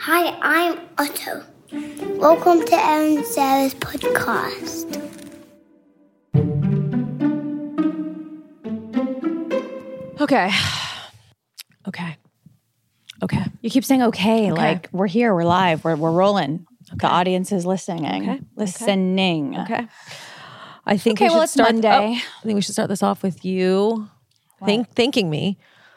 Hi, I'm Otto. Welcome to Aaron Sarah's podcast. Okay. You keep saying okay, like we're here, we're live, we're rolling. The audience is listening. Listening. Okay. I think Okay, we should well, it's start. Monday. I think we should start this off with you thanking me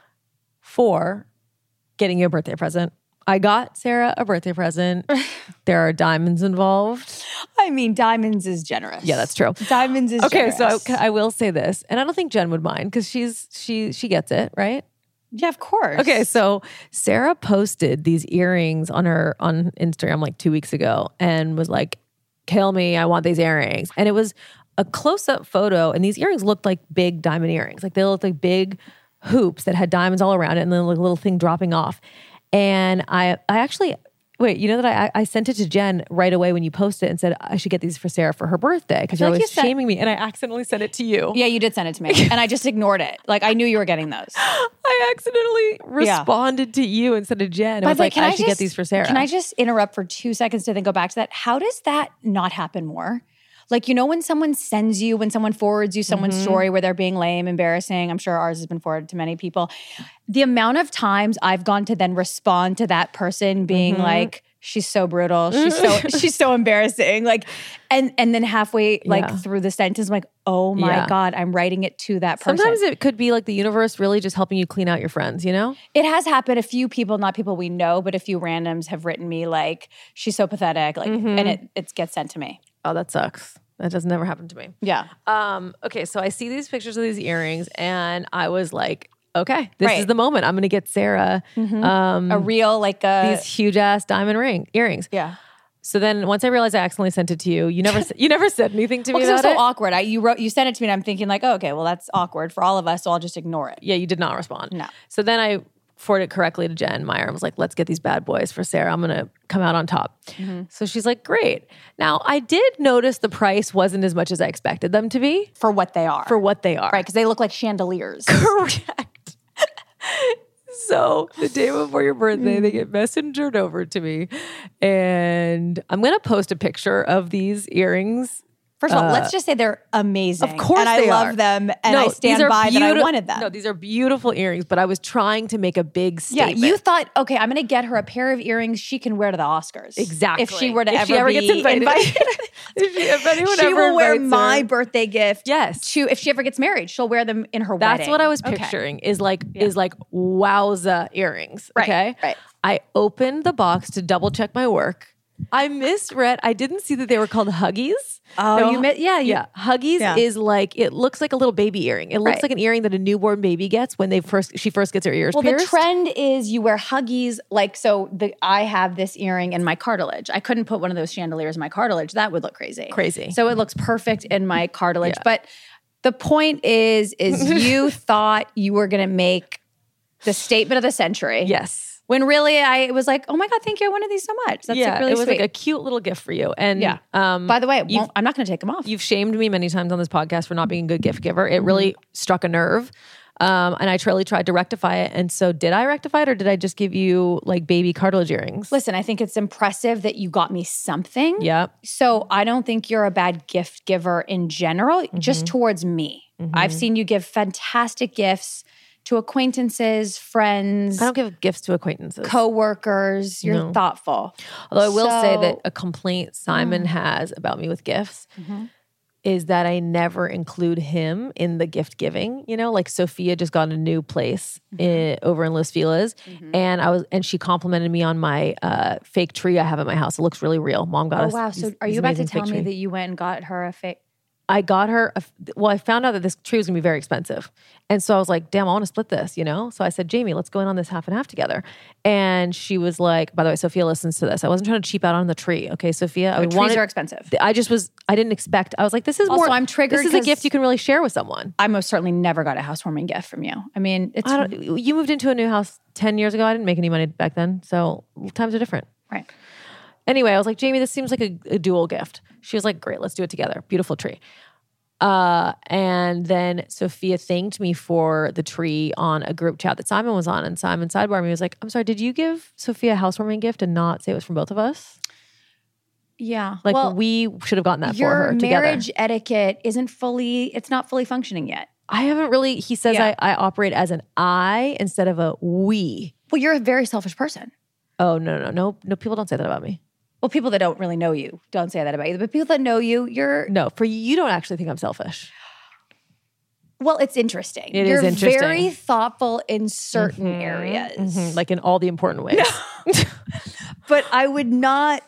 for getting you a birthday present. I got Sarah a birthday present. There are diamonds involved. I mean, diamonds is generous. Yeah, that's true. Diamonds is Okay, generous. so I will say this, and I don't think Jen would mind because she gets it, right? Yeah, of course. Okay, so Sarah posted these earrings on Instagram like 2 weeks ago and was like, "Kill me, I want these earrings." And it was a close-up photo, and these earrings looked like big diamond earrings. Like they looked like big hoops that had diamonds all around it, and then like a little thing dropping off. And I actually, wait, you know that I sent it to Jen right away when you posted it and said I should get these for Sarah for her birthday because you're always shaming me, and I accidentally sent it to you. Yeah, you did send it to me, and I just ignored it. Like I knew you were getting those. I accidentally responded to you instead of Jen. I was like, I should get these for Sarah. Can I just interrupt for 2 seconds to then go back to that? How does that not happen more? Like, you know, when someone forwards you someone's story where they're being lame, embarrassing, I'm sure ours has been forwarded to many people. The amount of times I've gone to then respond to that person being like, she's so brutal, she's so embarrassing. Like, and then halfway through the sentence, I'm like, oh my God, I'm writing it to that person. Sometimes it could be like the universe really just helping you clean out your friends, you know? It has happened. A few people, not people we know, but a few randoms have written me like, she's so pathetic. Like, and it gets sent to me. Oh, that sucks. That does never happen to me. Yeah. Okay, so I see these pictures of these earrings and I was like, okay, this is the moment. I'm going to get Sarah a real, like these huge ass diamond earrings. Yeah. So then once I realized I accidentally sent it to you, you never said anything to me about it was so it. awkward. You sent it to me and I'm thinking like, oh, okay, well that's awkward for all of us, so I'll just ignore it. Yeah, you did not respond. No. So then I forwarded it correctly to Jen Meyer and was like, let's get these bad boys for Sarah. I'm going to come out on top. So she's like, great. Now, I did notice the price wasn't as much as I expected them to be. For what they are. Right, because they look like chandeliers. Correct. So the day before your birthday, they get messengered over to me. And I'm going to post a picture of these earrings. First of all, let's just say they're amazing. Of course and they I love them, and I stand by that I wanted them. No, these are beautiful earrings, but I was trying to make a big statement. Yeah, you thought, okay, I'm going to get her a pair of earrings she can wear to the Oscars. Exactly. If she were to if ever gets be invited. if anyone ever will wear invites my her. birthday gift. Yes. If she ever gets married, she'll wear them in her wedding. That's what I was picturing is like wowza earrings. Okay. Right. I opened the box to double check my work. I misread. I didn't see that they were called Huggies. Oh, No, you meant, Huggies is like, it looks like a little baby earring. It looks like an earring that a newborn baby gets when she first gets her ears pierced. Well, the trend is you wear Huggies. Like, I have this earring in my cartilage. I couldn't put one of those chandeliers in my cartilage. That would look crazy. So it looks perfect in my cartilage. Yeah. But the point is you thought you were going to make the statement of the century. Yes. When really I was like, oh my God, thank you. I wanted these so much. That's like really it was sweet. like a cute little gift for you. And by the way, I'm not going to take them off. You've shamed me many times on this podcast for not being a good gift giver. It really struck a nerve. And I really tried to rectify it. And so did I rectify it or did I just give you like baby cartilage earrings? Listen, I think it's impressive that you got me something. Yep. So I don't think you're a bad gift giver in general, just towards me. I've seen you give fantastic gifts to acquaintances, friends. I don't give gifts to acquaintances. Coworkers. You're thoughtful. Although I will say that a complaint Simon has about me with gifts is that I never include him in the gift giving. You know, like Sophia just got a new place over in Los Feliz, and she complimented me on my fake tree I have at my house. It looks really real. Mom got us. Oh wow! So are you about to tell me that you went and got her a fake? I got her, I found out that this tree was gonna be very expensive. And so I was like, damn, I wanna split this, you know? So I said, Jamie, let's go in on this half and half together. And she was like, by the way, Sophia listens to this. I wasn't trying to cheap out on the tree. Okay, Sophia. Trees are expensive. I didn't expect, I was like, this is also, I'm triggered. This is a gift you can really share with someone. I most certainly never got a housewarming gift from you. I mean, you moved into a new house 10 years ago. I didn't make any money back then. So times are different. Right. Anyway, I was like, Jamie, this seems like a dual gift. She was like, great, let's do it together. Beautiful tree. And then Sophia thanked me for the tree on a group chat that Simon was on. And Simon sidebarred me, was like, I'm sorry, did you give Sophia a housewarming gift and not say it was from both of us? Yeah. Like well, we should have gotten that for your her together. marriage etiquette it's not fully functioning yet. I haven't really, he says Yeah. I operate as an I instead of a we. Well, you're a very selfish person. Oh, no, people don't say that about me. Well, people that don't really know you don't say that about you. But people that know you, you're... No, for you don't actually think I'm selfish. Well, it's interesting. You're interesting. Very thoughtful in certain areas. Like in all the important ways. But I would not...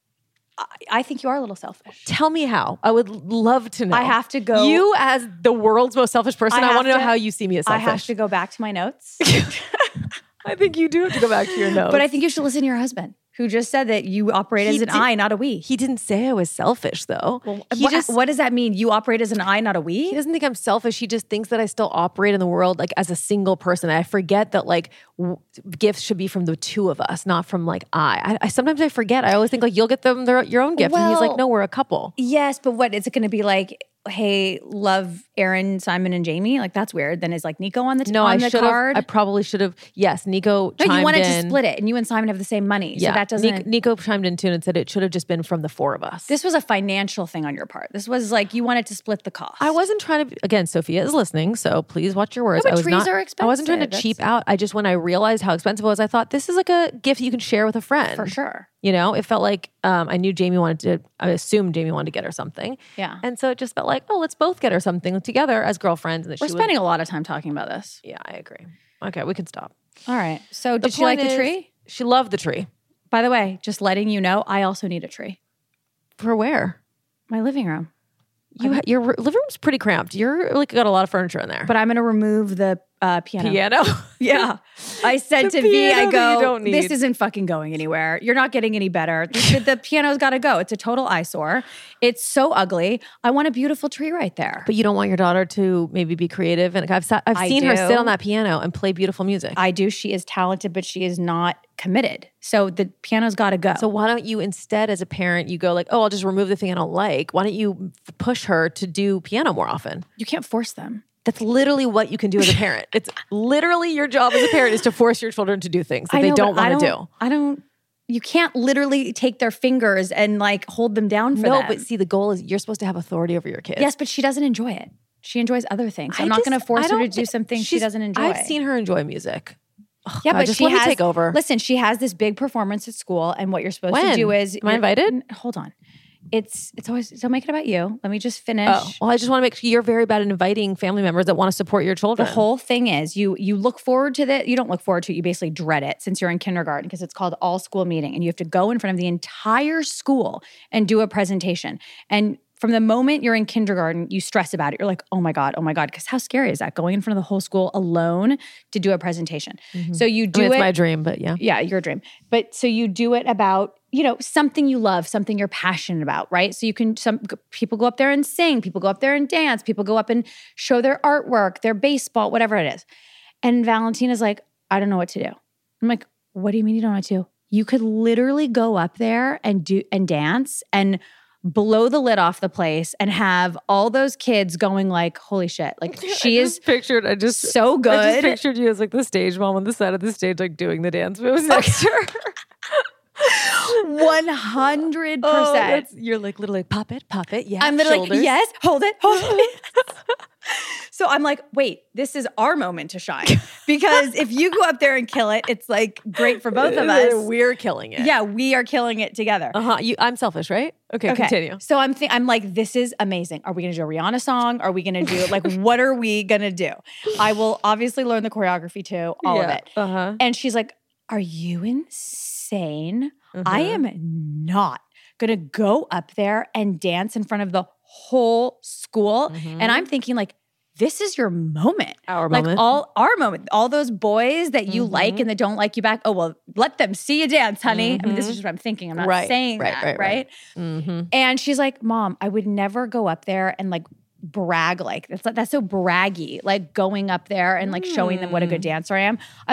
I think you are a little selfish. Tell me how. I would love to know. I have to go... You as the world's most selfish person, I want to know how you see me as selfish. I have to go back to my notes. I think you do have to go back to your notes. But I think you should listen to your husband, who just said that you operate as an I, not a we. He didn't say I was selfish, though. Well, what does that mean? You operate as an I, not a we? He doesn't think I'm selfish. He just thinks that I still operate in the world like as a single person. I forget that like gifts should be from the two of us, not from like I sometimes I forget. I always think like you'll get them your own gift. And he's like, no, we're a couple. Yes, but what is it going to be like? Hey, love Aaron, Simon, and Jamie. Like that's weird. Then is like Nico on the card? I probably should have. Yes, Nico. No, you wanted in. to split it, and you and Simon have the same money. Yeah, so that doesn't. Nico chimed in too and said it should have just been from the four of us. This was a financial thing on your part. This was like you wanted to split the cost. I wasn't trying to. Again, Sophia is listening, so please watch your words. No, but trees are expensive. I wasn't trying to cheap out. I just when I realized how expensive it was, I thought this is like a gift you can share with a friend for sure. You know, it felt like I knew Jamie I assumed Jamie wanted to get her something. Yeah. And so it just felt like, oh, let's both get her something together as girlfriends. And We're spending a lot of time talking about this. Yeah, I agree. Okay, we can stop. All right. So did she like the tree? She loved the tree. By the way, just letting you know, I also need a tree. For where? My living room. Your living room's pretty cramped. You're like got a lot of furniture in there. But I'm going to remove the piano. Piano? Yeah. I said to V, I you go, don't need. This isn't fucking going anywhere. You're not getting any better. The piano's got to go. It's a total eyesore. It's so ugly. I want a beautiful tree right there. But you don't want your daughter to maybe be creative. And I've seen her sit on that piano and play beautiful music. I do. She is talented, but she is not committed. So the piano's got to go. So why don't you instead, as a parent, you go like, oh, I'll just remove the thing I don't like. Why don't you push her to do piano more often? You can't force them. That's literally what you can do as a parent. It's literally your job as a parent is to force your children to do things that they don't want to do. You can't literally take their fingers and like hold them down for them. No, but see, the goal is you're supposed to have authority over your kids. Yes, but she doesn't enjoy it. She enjoys other things. So I'm not going to force her to do something she doesn't enjoy. I've seen her enjoy music. Oh, yeah, God, but just she let has, me take over. Listen, she has this big performance at school, and what you're supposed to do is... Am I invited? Hold on. It's always, don't make it about you. Let me just finish. Oh, well, I just want to make sure you're very bad at inviting family members that want to support your children. The whole thing is you look forward to that. You don't look forward to it. You basically dread it since you're in kindergarten because it's called all school meeting and you have to go in front of the entire school and do a presentation. And from the moment you're in kindergarten, you stress about it. You're like, oh my God. Because how scary is that? Going in front of the whole school alone to do a presentation. Mm-hmm. So you do it's my dream, but yeah. Yeah, your dream. But so you do it about, something you love, something you're passionate about, right? So some people go up there and sing, people go up there and dance, people go up and show their artwork, their baseball, whatever it is. And Valentina's like, I don't know what to do. I'm like, what do you mean you don't know what to do? You could literally go up there and dance and blow the lid off the place and have all those kids going like, holy shit. Like she is so good. I just pictured you as like the stage mom on the side of the stage, like doing the dance moves next to her. 100%. You're like literally pop it. Yeah. I'm literally like, yes, hold it. So I'm like, wait, this is our moment to shine. Because if you go up there and kill it, it's like great for both of us. We're killing it. Yeah, we are killing it together. I'm selfish, right? Okay, continue. So I'm like, this is amazing. Are we going to do a Rihanna song? Are we going to do like, what are we going to do? I will obviously learn the choreography too, all of it. And she's like, are you insane? I am not going to go up there and dance in front of the whole school. And I'm thinking like, this is your moment. Our moment. Our moment. All those boys that you like and that don't like you back. Oh, well, let them see you dance, honey. I mean, this is just what I'm thinking. I'm not saying that, right? And she's like, Mom, I would never go up there and like brag like that's so braggy, like going up there and like showing them what a good dancer I am. I'm like,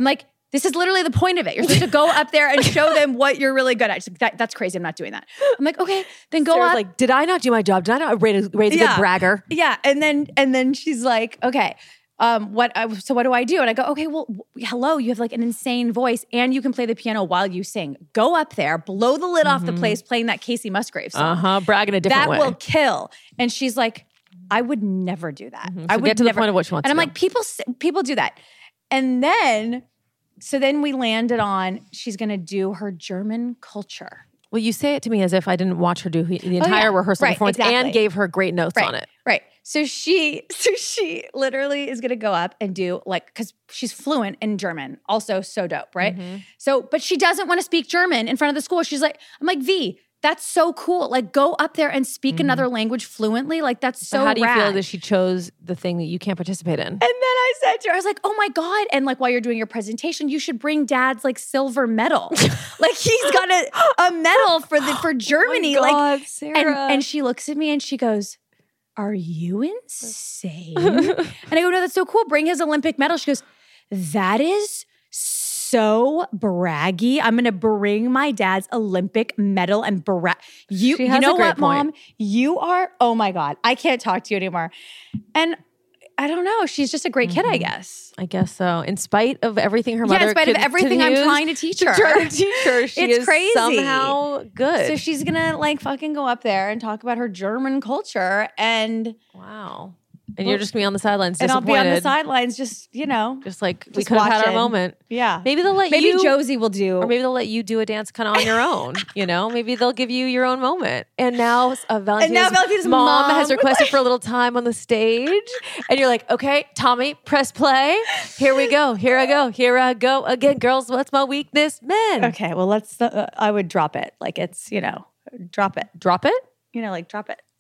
This is literally the point of it. You're supposed to go up there and show them what you're really good at. She's like, that's crazy. I'm not doing that. I'm like, okay, then go Sarah's up. like, did I not do my job? Did I not raise a good bragger? Yeah. And then she's like, okay, so what do I do? And I go, okay, well, hello, you have like an insane voice and you can play the piano while you sing. Go up there, blow the lid off the place playing that Casey Musgraves song. Brag in a different way. That will kill. And she's like, I would never do that. So I would get to the never. point of what she wants and to I'm do. like, people do that. And then we landed on she's going to do her German culture. Well, you say it to me as if I didn't watch her do the entire rehearsal performance and gave her great notes on it. Right. So she literally is going to go up and do like, because she's fluent in German, also so dope, right? So, but she doesn't want to speak German in front of the school. She's like, I'm like, V, that's so cool. Like, go up there and speak another language fluently. Like, that's so how do you rad. feel that she chose the thing that you can't participate in? And then I said to her, I was like, oh my God. And like, while you're doing your presentation, you should bring dad's like silver medal. Like he's got a medal for Germany. Oh my God, like, Sarah. and she looks at me and she goes, are you insane? And I go, no, that's so cool. Bring his Olympic medal. She goes, that is so braggy. I'm going to bring my dad's Olympic medal and you know what, Mom? You are, oh my God, I can't talk to you anymore. And I don't know. She's just a great kid, I guess. I guess so. In spite of everything her mother in spite of everything I'm trying to teach her. She It's is crazy. somehow good. So she's going to like fucking go up there and talk about her German culture and wow. And you're just going to be on the sidelines and disappointed. I'll be on the sidelines just, you know. Just like we just could have had our watching. moment. Yeah. Maybe they'll let Maybe you. Josie will do. Or maybe they'll let you do a dance kind of on your own, you know? Maybe they'll give you your own moment. And now Valentina's mom has requested for a little time on the stage. And you're like, okay, Tommy, press play. Here we go. Here I go. Here I go again. Girls, what's my weakness? Men. Okay, well, let's, I would drop it. Like it's, you know, drop it. Drop it? You know, like drop it.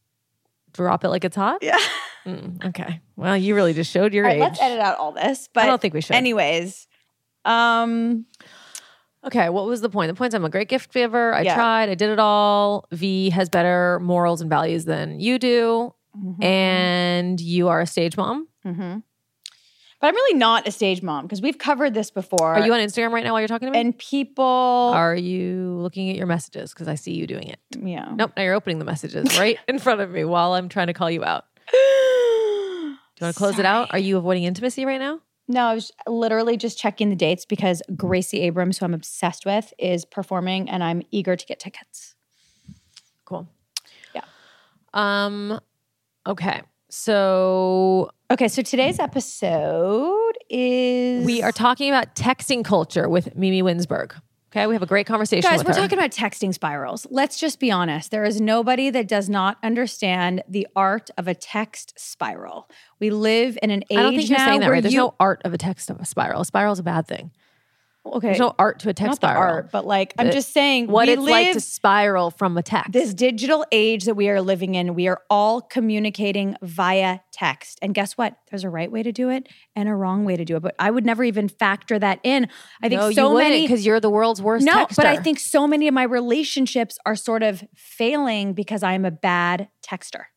Drop it like it's hot? Yeah. Okay. Well, you really just showed your All age. right, let's edit out all this. But I don't think we should. Anyways. Okay, what was the point? The point is I'm a great gift giver. I tried. I did it all. V has better morals and values than you do. And you are a stage mom. But I'm really not a stage mom because we've covered this before. Are you on Instagram right now while you're talking to me? And people Are you looking at your messages? Because I see you doing it. Yeah. Nope, now you're opening the messages right in front of me while I'm trying to call you out. Do you want to close it out? Are you avoiding intimacy right now? No, I was literally just checking the dates because Gracie Abrams, who I'm obsessed with, is performing and I'm eager to get tickets. Cool. Yeah. Okay. So today's episode is we are talking about texting culture with Mimi Winsberg. Okay, we have a great conversation Guys, with we're her. talking about texting spirals. Let's just be honest. There is nobody that does not understand the art of a text spiral. We live in an age I don't think you're now saying that where right. There's no art of a text spiral. A spiral is a bad thing. okay, There's no art to a text not the spiral. art, but like I'm just saying What we it's live like to spiral from a text. this digital age that we are living in. We are all communicating via text. And guess what? There's a right way to do it and a wrong way to do it. But I would never even factor that in. I think so many because you're the world's worst texter. but I think so many of my relationships are sort of failing because I'm a bad texter.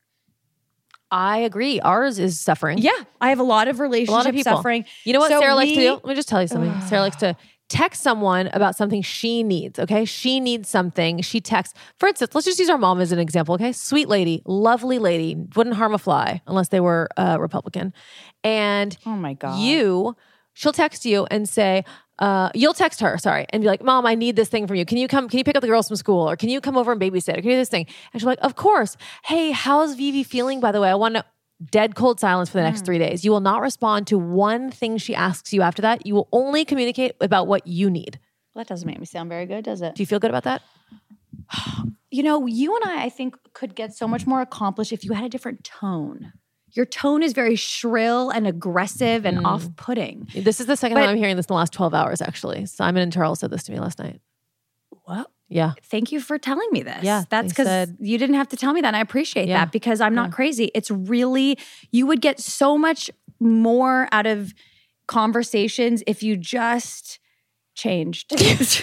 I agree. Ours is suffering. Yeah, I have a lot of A relationship lot of people. suffering. You know what So Sarah likes to we- do? Let me just tell you something. Sarah likes to text someone about something she needs, okay? She needs something. She texts. For instance, let's just use our mom as an example, okay? Sweet lady, lovely lady, wouldn't harm a fly unless they were Republican. And Oh my God. she'll text you and say, you'll text her, and be like, Mom, I need this thing from you. Can you pick up the girls from school? Or can you come over and babysit? Or can you do this thing? And she's like, of course. Hey, how's Vivi feeling, by the way? I want to dead cold silence for the next 3 days. You will not respond to one thing she asks you after that. You will only communicate about what you need. Well, that doesn't make me sound very good, does it? Do you feel good about that? You know, you and I think, could get so much more accomplished if you had a different tone. Your tone is very shrill and aggressive and off-putting. This is the second time I'm hearing this in the last 12 hours, actually. Simon and Charles said this to me last night. What? Yeah. Thank you for telling me this. Yeah, That's they because said- you didn't have to tell me that. And I appreciate Yeah. that because I'm not crazy. It's really, you would get so much more out of conversations if you just changed.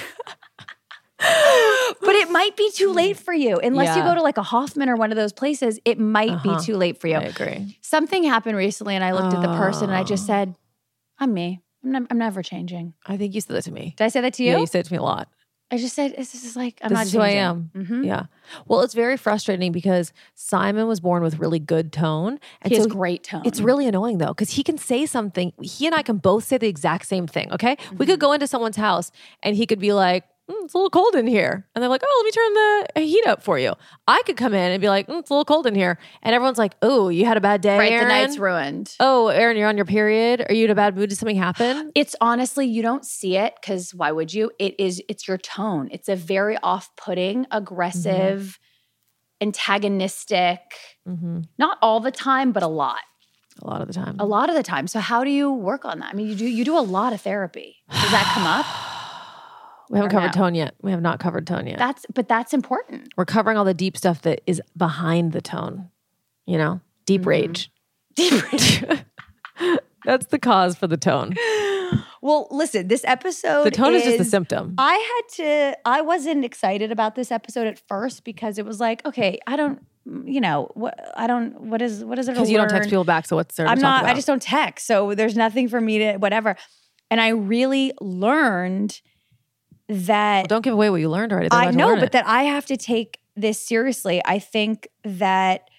But it might be too late for you. Unless you Yeah. go to like a Hoffman or one of those places, it might be too late for you. I agree. Something happened recently and I looked at the person and I just said, I'm me. I'm never changing. I think you said that to me. Did I say that to you? Yeah, you said it to me a lot. I just said, this is like, I'm This not is who I changing. am. Mhm. Yeah. Well, it's very frustrating because Simon was born with really good tone. And He has so great tone. it's really annoying though, because he can say something. He and I can both say the exact same thing. Okay. We could go into someone's house and he could be like, it's a little cold in here. And they're like, oh, let me turn the heat up for you. I could come in and be like, it's a little cold in here. And everyone's like, oh, you had a bad day, Right, Erin? the night's ruined. Oh, Erin, you're on your period. Are you in a bad mood? Did something happen? It's honestly, you don't see it because why would you? It's your tone. It's a very off-putting, aggressive, antagonistic, not all the time, but a lot. A lot of the time. A lot of the time. So how do you work on that? I mean, you do a lot of therapy. Does that come up? We haven't or covered no? tone yet. We have not covered tone yet. But that's important. We're covering all the deep stuff that is behind the tone, you know, deep rage. Deep rage. That's the cause for the tone. Well, listen, this episode The tone is just the symptom. I wasn't excited about this episode at first because it was like, okay, what is it? Because you don't text people back, so what's there to I'm talk not, about? I just don't text. So there's nothing for me to, whatever. And I really learned that Don't give away what you learned already. I know, but that I have to take this seriously. I think that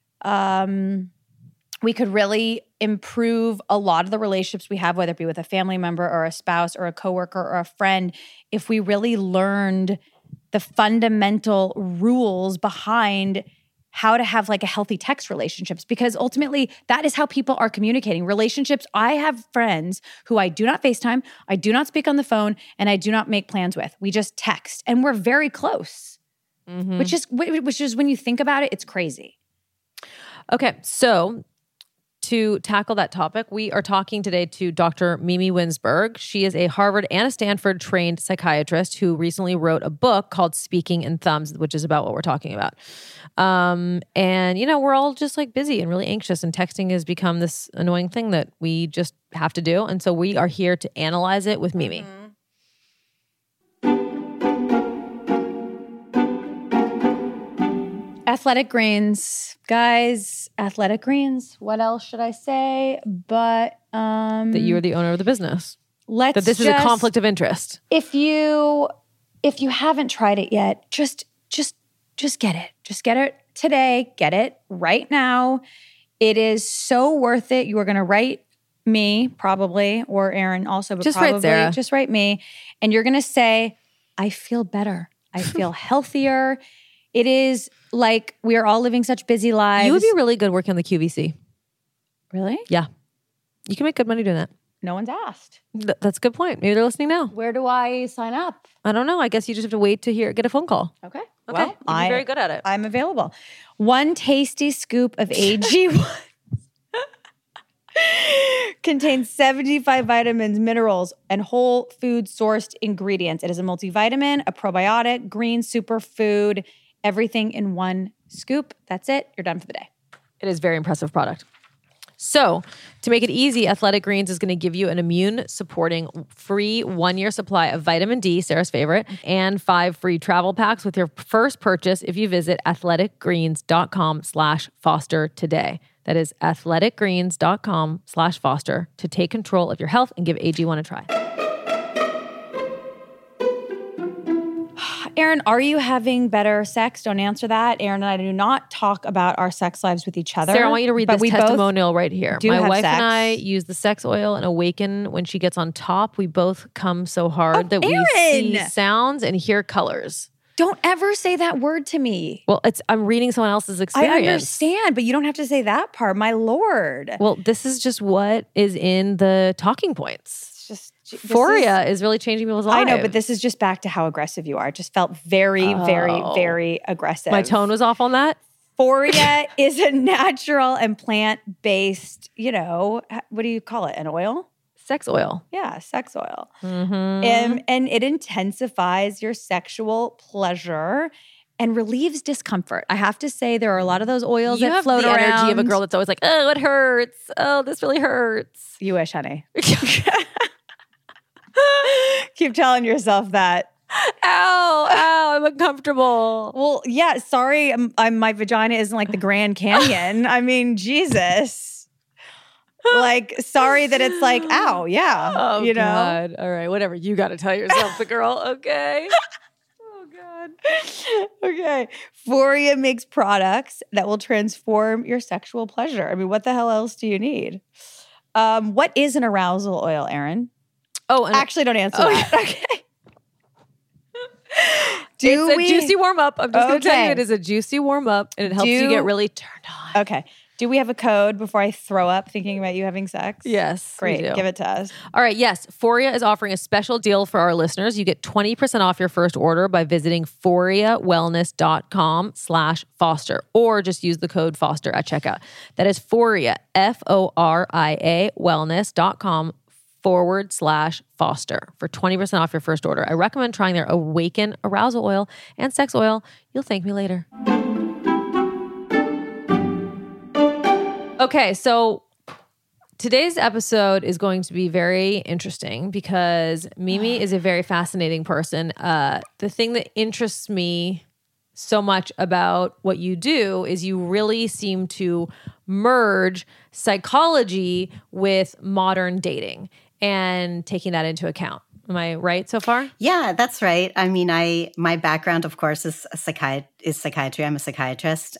we could really improve a lot of the relationships we have, whether it be with a family member or a spouse or a coworker or a friend, if we really learned the fundamental rules behind how to have like a healthy text relationships, because ultimately that is how people are communicating. Relationships, I have friends who I do not FaceTime, I do not speak on the phone, and I do not make plans with. We just text and we're very close, which is when you think about it, it's crazy. Okay, so to tackle that topic, we are talking today to Dr. Mimi Winsberg. She is a Harvard and a Stanford trained psychiatrist who recently wrote a book called Speaking in Thumbs, which is about what we're talking about. And, you know, we're all just like busy and really anxious, and texting has become this annoying thing that we just have to do. And so we are here to analyze it with Mimi. Athletic Greens, guys, Athletic Greens. What else should I say? But That you are the owner of the business. let's That this is a conflict of interest. If you haven't tried it yet, just get it. Just get it today. Get it right now. It is so worth it. You are going to write me probably, or Erin also, but Just probably write Sarah. just write me, and you're going to say, "I feel better. I feel healthier." It is like we are all living such busy lives. You would be really good working on the QVC. Really? Yeah. You can make good money doing that. No one's asked. That's a good point. Maybe they're listening now. Where do I sign up? I don't know. I guess you just have to wait to get a phone call. Okay. Okay. Well, You'd be very good at it. I'm available. One tasty scoop of AG1 contains 75 vitamins, minerals, and whole food sourced ingredients. It is a multivitamin, a probiotic, green superfood, everything in one scoop. That's it. You're done for the day. It is a very impressive product. So, to make it easy, Athletic Greens is going to give you an immune-supporting free 1-year supply of vitamin D, Sarah's favorite, and 5 free travel packs with your first purchase if you visit athleticgreens.com/foster today. That is athleticgreens.com/foster to take control of your health and give AG1 a try. Erin, are you having better sex? Don't answer that. Erin and I do not talk about our sex lives with each other. Sarah, I want you to read but this we both testimonial right here. do My have wife sex. and I use the sex oil and Awaken when she gets on top. We both come so hard that we see Erin! sounds and hear colors. Don't ever say that word to me. Well, I'm reading someone else's experience. I understand, but you don't have to say that part. My Lord. Well, this is just what is in the talking points. It's just Euphoria is really changing people's lives. I know, but this is just back to how aggressive you are. It just felt very, very, very aggressive. My tone was off on that. Euphoria is a natural and plant-based, what do you call it? An oil? Sex oil. Yeah, sex oil. Mm-hmm. And it intensifies your sexual pleasure and relieves discomfort. I have to say there are a lot of those oils You that have float the around. energy of a girl that's always like, oh, it hurts. Oh, this really hurts. You wish, honey. Keep telling yourself that. Ow, I'm uncomfortable. Well, yeah, sorry, my vagina isn't like the Grand Canyon. I mean, Jesus. Like, sorry that it's like, ow, yeah. Oh, you know? God. All right, whatever. You got to tell yourself the girl, okay? Oh, God. Okay. Foria makes products that will transform your sexual pleasure. I mean, what the hell else do you need? What is an arousal oil, Erin? Oh, and Actually, don't answer that. Okay. It's a juicy warm-up. I'm just going to tell you Okay. it is a juicy warm-up, and it helps you get really turned on. Okay. Do we have a code before I throw up thinking about you having sex? Yes, we Great. do. Give it to us. All right, yes. Foria is offering a special deal for our listeners. You get 20% off your first order by visiting foriawellness.com/Foster, or just use the code Foster at checkout. That is Foria, Foria wellness.com/Foster for 20% off your first order. I recommend trying their Awaken Arousal Oil and Sex Oil. You'll thank me later. Okay, so today's episode is going to be very interesting because Mimi is a very fascinating person. The thing that interests me so much about what you do is you really seem to merge psychology with modern dating and taking that into account. Am I right so far? Yeah, that's right. I mean, my background, of course, is psychiatry. I'm a psychiatrist.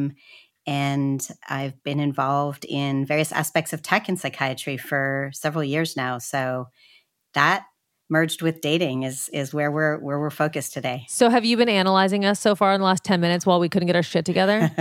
And I've been involved in various aspects of tech and psychiatry for several years now. So that merged with dating is where we're focused today. So have you been analyzing us so far in the last 10 minutes while we couldn't get our shit together?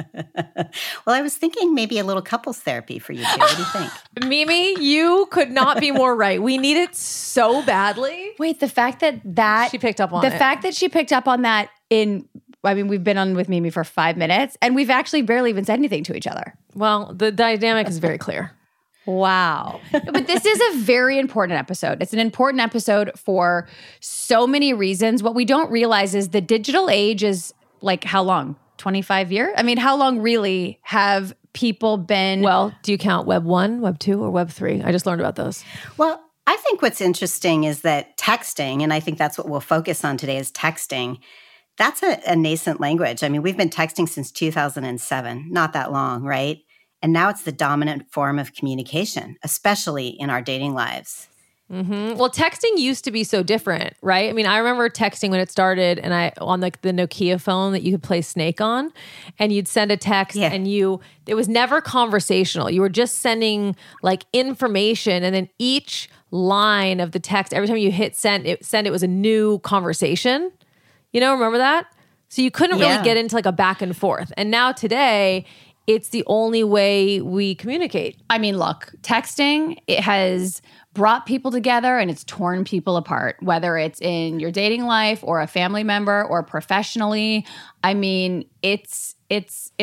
Well, I was thinking maybe a little couples therapy for you two. What do you think? Mimi, you could not be more right. We need it so badly. Wait, the fact that She picked up on the it. fact that she picked up on that we've been on with Mimi for 5 minutes and we've actually barely even said anything to each other. Well, the dynamic is very clear. Wow. But this is a very important episode. It's an important episode for so many reasons. What we don't realize is the digital age is like how long? 25 years? I mean, how long really have people been? Well, do you count Web 1, Web 2, or Web 3? I just learned about those. Well, I think what's interesting is that texting, and I think that's what we'll focus on today, is texting. That's a nascent language. I mean, we've been texting since 2007, not that long, right? And now it's the dominant form of communication, especially in our dating lives. Mm-hmm. Well, texting used to be so different, right? I mean, I remember texting when it started, and on like the Nokia phone that you could play Snake on, and you'd send a text, and it was never conversational. You were just sending like information, and then each line of the text, every time you hit send, it was a new conversation. You know, remember that? So you couldn't really get into like a back and forth. And now today, it's the only way we communicate. I mean, look, texting, it has brought people together and it's torn people apart, whether it's in your dating life or a family member or professionally. I mean, it's a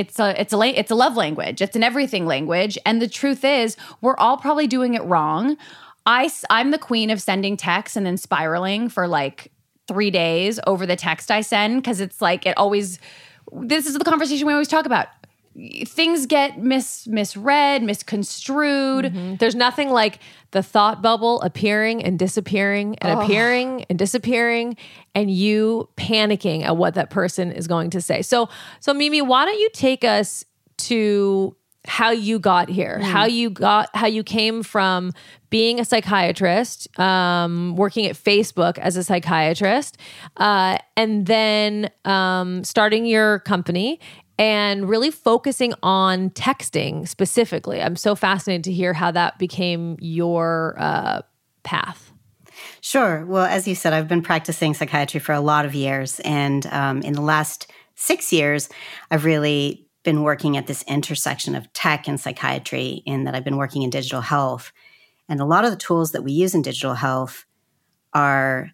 love language. It's an everything language. And the truth is, we're all probably doing it wrong. I'm the queen of sending texts and then spiraling for like 3 days over the text I send, because it's like this is the conversation we always talk about. Things get misread, misconstrued. Mm-hmm. There's nothing like the thought bubble appearing and disappearing and appearing and disappearing, and you panicking at what that person is going to say. So Mimi, why don't you take us to how you got here, how you came from being a psychiatrist, working at Facebook as a psychiatrist, and then starting your company and really focusing on texting specifically. I'm so fascinated to hear how that became your path. Sure. Well, as you said, I've been practicing psychiatry for a lot of years. And in the last 6 years, I've really been working at this intersection of tech and psychiatry, in that I've been working in digital health. And a lot of the tools that we use in digital health are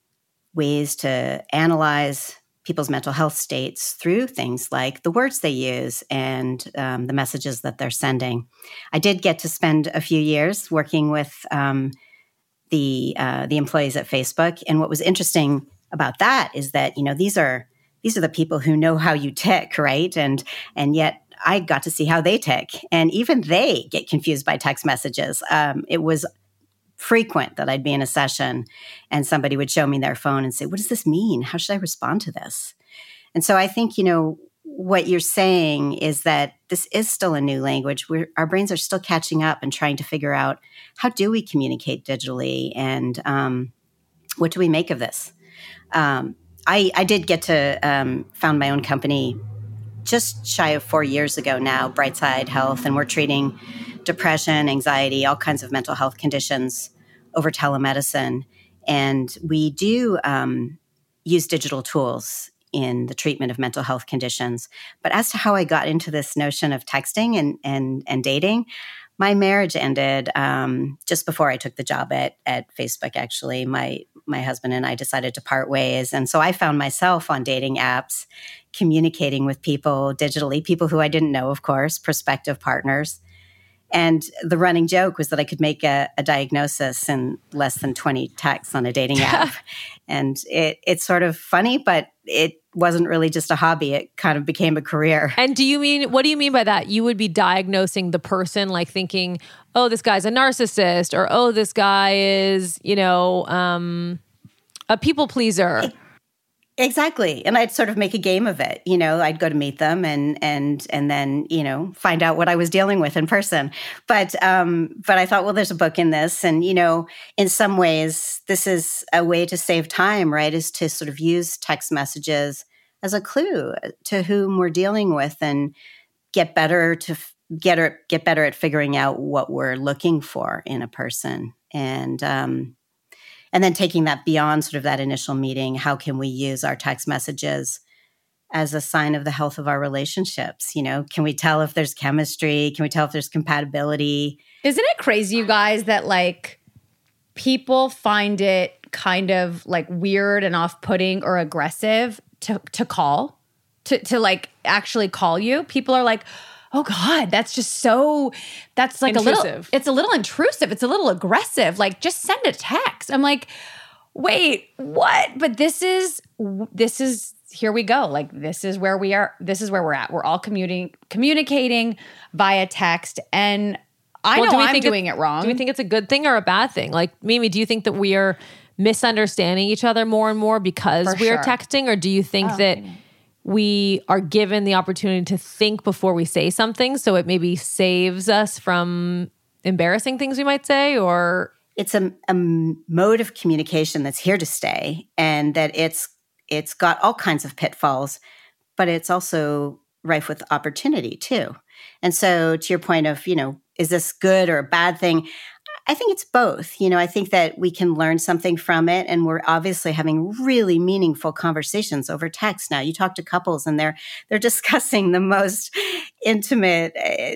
ways to analyze people's mental health states through things like the words they use and the messages that they're sending. I did get to spend a few years working with the employees at Facebook. And what was interesting about that is that, you know, these are the people who know how you tick, right? And yet I got to see how they tick. And even they get confused by text messages. It was frequent that I'd be in a session and somebody would show me their phone and say, what does this mean? How should I respond to this? And so I think, you know, what you're saying is that this is still a new language. Our brains are still catching up and trying to figure out, how do we communicate digitally, and what do we make of this? I did get to found my own company just shy of 4 years ago now, Brightside Health, and we're treating depression, anxiety, all kinds of mental health conditions over telemedicine. And we do use digital tools in the treatment of mental health conditions. But as to how I got into this notion of texting and dating, my marriage ended just before I took the job at Facebook, actually. My husband and I decided to part ways. And so I found myself on dating apps, communicating with people digitally, people who I didn't know, of course, prospective partners. And the running joke was that I could make a diagnosis in less than 20 texts on a dating app. And it's sort of funny, but it wasn't really just a hobby. It kind of became a career. And what do you mean by that? You would be diagnosing the person, like thinking, oh, this guy's a narcissist, or, oh, this guy is, a people pleaser. Exactly. And I'd sort of make a game of it. I'd go to meet them and then, find out what I was dealing with in person. But I thought, well, there's a book in this. And, in some ways, this is a way to save time, right? Is to sort of use text messages as a clue to whom we're dealing with, and get better at figuring out what we're looking for in a person. And then taking that beyond sort of that initial meeting, how can we use our text messages as a sign of the health of our relationships? Can we tell if there's chemistry? Can we tell if there's compatibility? Isn't it crazy, you guys, that like people find it kind of like weird and off-putting or aggressive to call, to like actually call you? People are like, oh God, that's like intrusive. It's a little intrusive. It's a little aggressive. Like, just send a text. I'm like, wait, what? But this is, here we go. Like, this is where we are. This is where we're at. We're all communicating via text. And I know I'm doing it wrong. Do we think it's a good thing or a bad thing? Like, Mimi, do you think that we are misunderstanding each other more and more because we're texting? Or do you think that we are given the opportunity to think before we say something, so it maybe saves us from embarrassing things we might say? Or it's a mode of communication that's here to stay, and that it's got all kinds of pitfalls, but it's also rife with opportunity too. And so, to your point of, is this good or a bad thing? I think it's both. I think that we can learn something from it, and we're obviously having really meaningful conversations over text now. You talk to couples and they're discussing the most intimate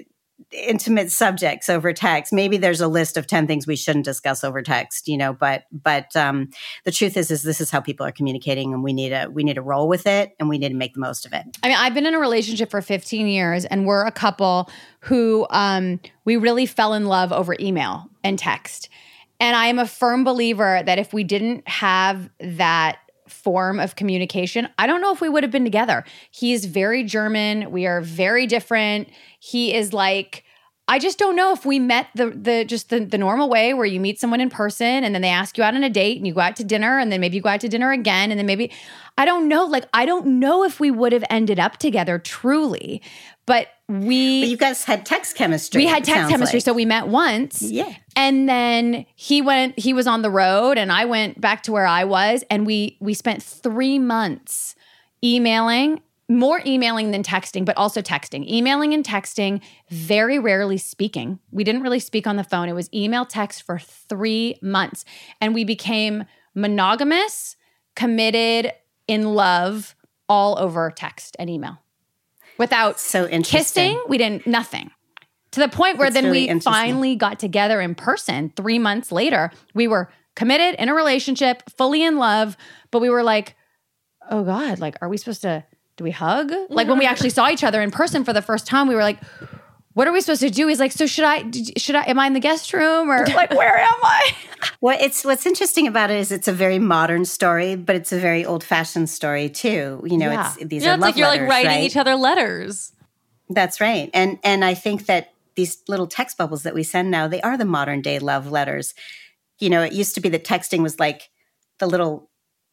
subjects over text. Maybe there's a list of 10 things we shouldn't discuss over text, but the truth is this is how people are communicating, and we need to roll with it, and we need to make the most of it. I mean, I've been in a relationship for 15 years, and we're a couple who we really fell in love over email and text. And I am a firm believer that if we didn't have that form of communication, I don't know if we would have been together. He is very German. We are very different. He is like, I just don't know if we met the normal way where you meet someone in person and then they ask you out on a date and you go out to dinner and then maybe you go out to dinner again and then maybe, I don't know. Like, I don't know if we would have ended up together truly, but you guys had text chemistry. We had text chemistry. Like. So we met once. Yeah. And then he was on the road and I went back to where I was, and we spent 3 months emailing, more emailing than texting, but also texting, emailing and texting, very rarely speaking. We didn't really speak on the phone. It was email, text for 3 months. And we became monogamous, committed, in love, all over text and email. Without kissing, we didn't, nothing. To the point where then we finally got together in person 3 months later. We were committed in a relationship, fully in love, but we were like, oh God, like, are we supposed to, do we hug? Like when we actually saw each other in person for the first time, we were like, what are we supposed to do? He's like, so should I, am I in the guest room or like, where am I? Well, what's interesting about it is it's a very modern story, but it's a very old fashioned story too. These are love it's like you're letters, like writing right? each other letters. That's right. And I think that these little text bubbles that we send now, they are the modern day love letters. It used to be that texting was like the little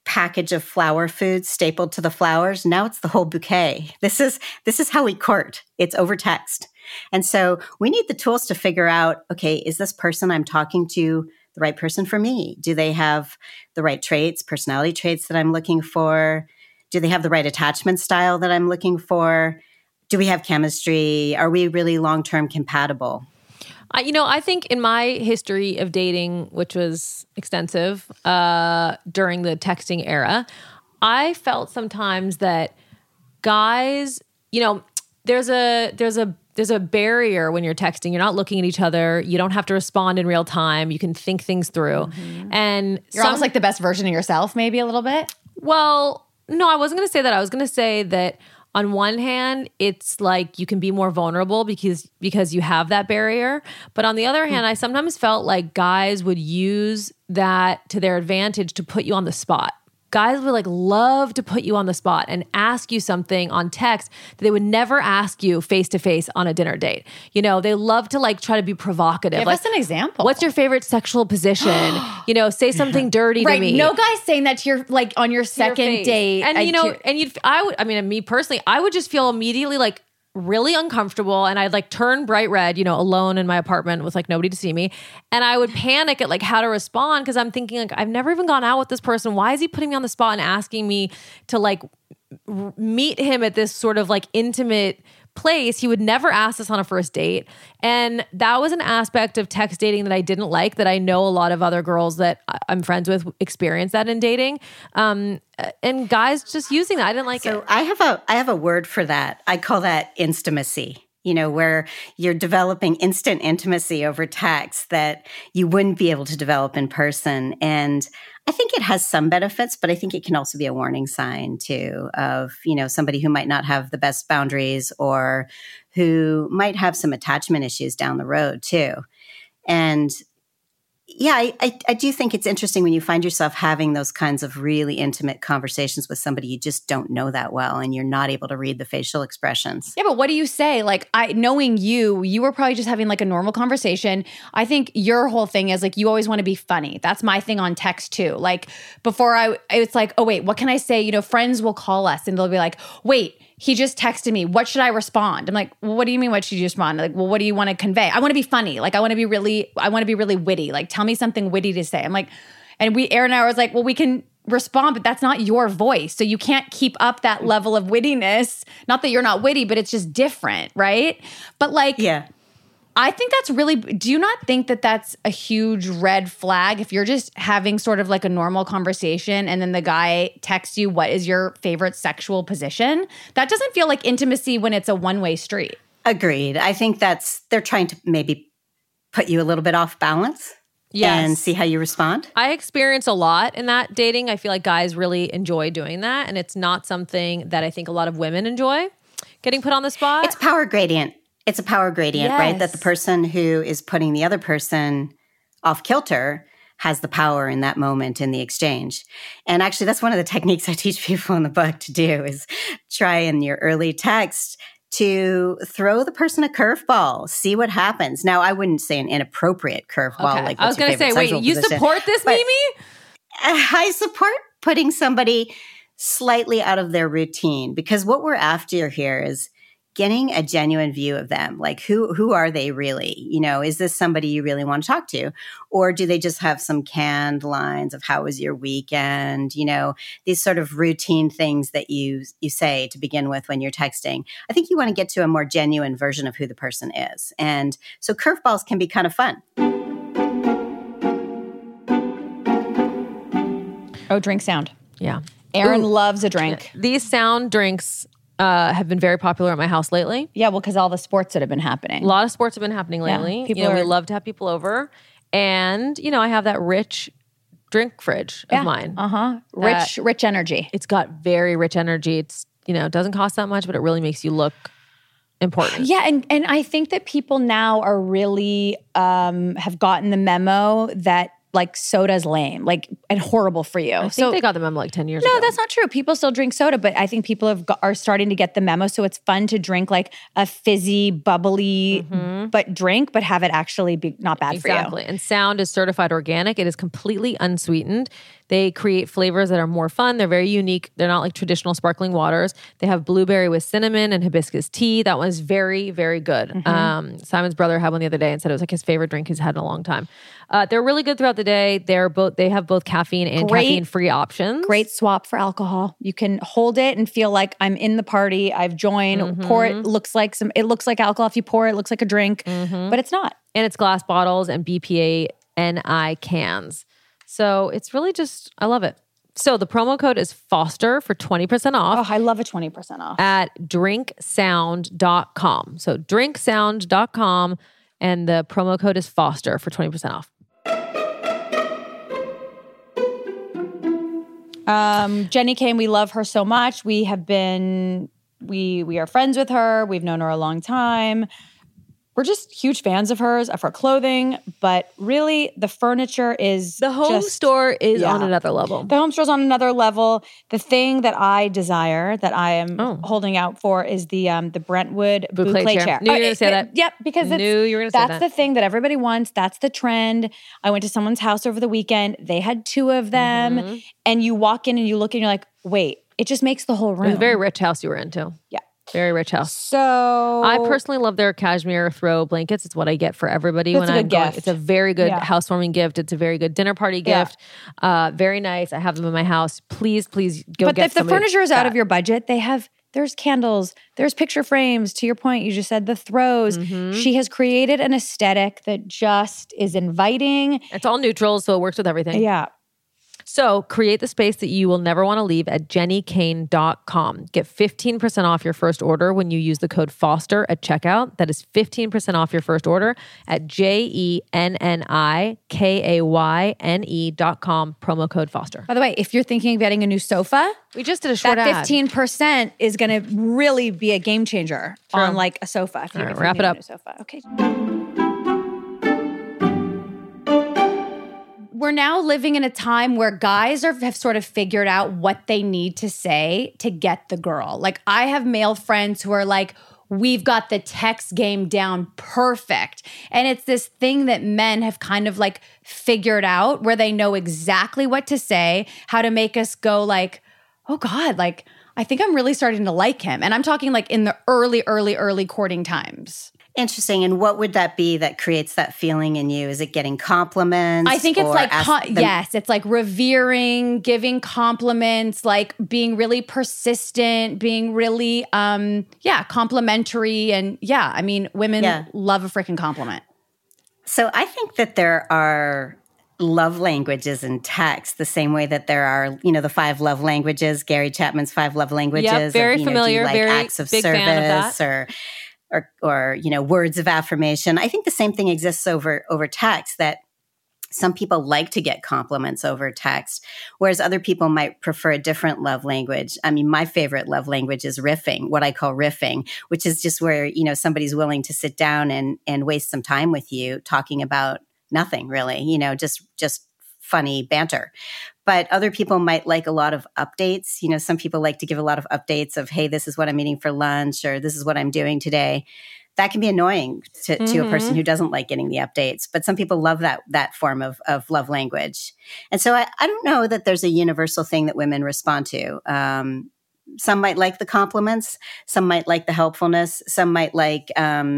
package of flower foods stapled to the flowers. Now it's the whole bouquet. This is how we court. It's over text. And so we need the tools to figure out, okay, is this person I'm talking to the right person for me? Do they have the right traits, personality traits that I'm looking for? Do they have the right attachment style that I'm looking for? Do we have chemistry? Are we really long-term compatible? I think in my history of dating, which was extensive during the texting era, I felt sometimes that guys, there's a barrier when you're texting. You're not looking at each other. You don't have to respond in real time. You can think things through. Mm-hmm. And you're almost like the best version of yourself, maybe a little bit. Well, no, I wasn't going to say that. I was going to say that on one hand, it's like you can be more vulnerable because you have that barrier. But on the other hand, I sometimes felt like guys would use that to their advantage to put you on the spot. Guys would love to put you on the spot and ask you something on text that they would never ask you face to face on a dinner date. They love to try to be provocative. Give us an example. What's your favorite sexual position? Say something dirty to me. No guy's saying that to your on your second date. And me personally, I would just feel immediately really uncomfortable, and I'd turn bright red, alone in my apartment with nobody to see me, and I would panic at how to respond because I'm thinking I've never even gone out with this person. Why is he putting me on the spot and asking me to meet him at this sort of intimate place? He would never ask us on a first date, and that was an aspect of text dating that I didn't like. That I know a lot of other girls that I'm friends with experience that in dating, and guys just using that. I didn't like it. So I have a word for that. I call that instamacy. Where you're developing instant intimacy over text that you wouldn't be able to develop in person. And I think it has some benefits, but I think it can also be a warning sign too of, somebody who might not have the best boundaries or who might have some attachment issues down the road too. And yeah, I do think it's interesting when you find yourself having those kinds of really intimate conversations with somebody you just don't know that well and you're not able to read the facial expressions. Yeah, but what do you say? Knowing you were probably just having a normal conversation. I think your whole thing is you always want to be funny. That's my thing on text too. Before it's oh wait, what can I say? Friends will call us and they'll be wait, he just texted me. What should I respond? I'm well, what do you mean? What should you respond? Well, what do you want to convey? I want to be funny. I want to be really witty. Tell me something witty to say. I'm and Aaron and I was well, we can respond, but that's not your voice. So you can't keep up that level of wittiness. Not that you're not witty, but it's just different, right? But yeah. I think that's really, do you not think that that's a huge red flag if you're just having sort of a normal conversation and then the guy texts you, what is your favorite sexual position? That doesn't feel like intimacy when it's a one-way street. Agreed. I think they're trying to maybe put you a little bit off balance. Yes. And see how you respond. I experience a lot in that dating. I feel like guys really enjoy doing that. And it's not something that I think a lot of women enjoy, getting put on the spot. It's power gradient. It's a power gradient, yes. Right? That the person who is putting the other person off kilter has the power in that moment in the exchange. And actually, that's one of the techniques I teach people in the book to do is try in your early text to throw the person a curveball, see what happens. Now, I wouldn't say an inappropriate curveball. Okay. I was going to say, wait, you support this, Mimi? I support putting somebody slightly out of their routine because what we're after here is getting a genuine view of them. Who are they really? Is this somebody you really want to talk to? Or do they just have some canned lines of how was your weekend? These sort of routine things that you say to begin with when you're texting. I think you want to get to a more genuine version of who the person is. And so curveballs can be kind of fun. Oh, drink sound. Yeah. Aaron loves a drink. These sound drinks have been very popular at my house lately. Yeah, well, because all the sports that have been happening. A lot of sports have been happening lately. Yeah, we love to have people over. And, I have that rich drink fridge of mine. Rich energy. It's got very rich energy. It's, it doesn't cost that much, but it really makes you look important. Yeah, and I think that people now are really have gotten the memo that soda's lame, and horrible for you. I think they got the memo 10 years ago. No, that's not true. People still drink soda, but I think people are starting to get the memo. So it's fun to drink a fizzy, bubbly, but drink, but have it actually be not bad for you. Exactly. And Sound is certified organic. It is completely unsweetened. They create flavors that are more fun. They're very unique. They're not like traditional sparkling waters. They have blueberry with cinnamon and hibiscus tea. That one's very, very good. Simon's brother had one the other day and said it was like his favorite drink he's had in a long time. They're really good throughout the day. They have both caffeine and caffeine-free options. Great swap for alcohol. You can hold it and feel like I'm in the party. I've joined. Pour it. It looks like alcohol. If you pour it, it looks like a drink, but it's not. And it's glass bottles and BPA NI cans. So it's really just, I love it. So the promo code is Foster for 20% off. Oh, I love a 20% off. At drinksound.com. So drinksound.com and the promo code is Foster for 20% off. Jenny Kane, we love her so much. We are friends with her. We've known her a long time. We're just huge fans of hers, of her clothing, but really the furniture is The home store is on another level. The home store's on another level. The thing that I desire, that I am holding out for, is the Brentwood boucle chair. Knew you were going to say that. Yep, because that's the thing that everybody wants. That's the trend. I went to someone's house over the weekend. They had 2 of them. And you walk in and you look and you're like, wait, it just makes the whole room. It was a very rich house you were into. Yeah. Very rich house. So I personally love their cashmere throw blankets. It's what I get for everybody when I'm going. It's a very good housewarming gift. It's a very good dinner party gift. Very nice. I have them in my house. Please go get some. But if the furniture is out of your budget, there's candles, there's picture frames. To your point, you just said the throws. She has created an aesthetic that just is inviting. It's all neutral, so it works with everything. Yeah. So create the space that you will never want to leave at jennykane.com. Get 15% off your first order when you use the code Foster at checkout. That is 15% off your first order at JENNIKAYNE.com, promo code Foster. By the way, if you're thinking of getting a new sofa, we just did a short ad. That 15% is going to really be a game changer on like a sofa. All right, wrap it up. Sofa. Okay. We're now living in a time where guys have sort of figured out what they need to say to get the girl. Like, I have male friends who are like, we've got the text game down perfect. And it's this thing that men have kind of like figured out, where they know exactly what to say, how to make us go like, oh God, like, I think I'm really starting to like him. And I'm talking like in the early courting times. Interesting. And what would that be that creates that feeling in you? Is it getting compliments? I think it's like, yes, it's like revering, giving compliments, like being really persistent, being really, complimentary. And I mean, women love a freaking compliment. So I think that there are love languages in text, the same way that there are, the 5 love languages, Gary Chapman's 5 love languages. Yep, very familiar, like very acts of big service fan of that. or words of affirmation. I think the same thing exists over text, that some people like to get compliments over text, whereas other people might prefer a different love language. I mean, my favorite love language is riffing, what I call riffing, which is just where, somebody's willing to sit down and waste some time with you talking about nothing really, just funny banter. But other people might like a lot of updates. Some people like to give a lot of updates of, hey, this is what I'm eating for lunch, or this is what I'm doing today. That can be annoying to a person who doesn't like getting the updates. But some people love that form of love language. And so I don't know that there's a universal thing that women respond to. Some might like the compliments. Some might like the helpfulness. Some might like,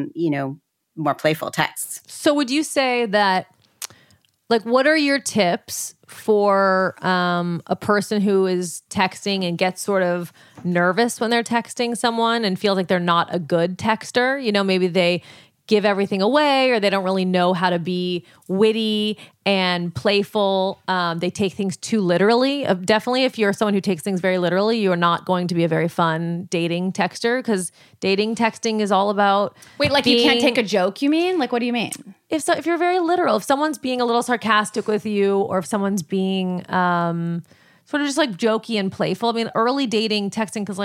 more playful texts. So would you say that, like, what are your tips for a person who is texting and gets sort of nervous when they're texting someone and feels like they're not a good texter? Maybe they give everything away, or they don't really know how to be witty and playful. They take things too literally. Definitely, if you're someone who takes things very literally, you are not going to be a very fun dating texter, because dating texting is all about you can't take a joke, you mean? Like, what do you mean? If you're very literal, if someone's being a little sarcastic with you, or if someone's being sort of just like jokey and playful. I mean, early dating texting, because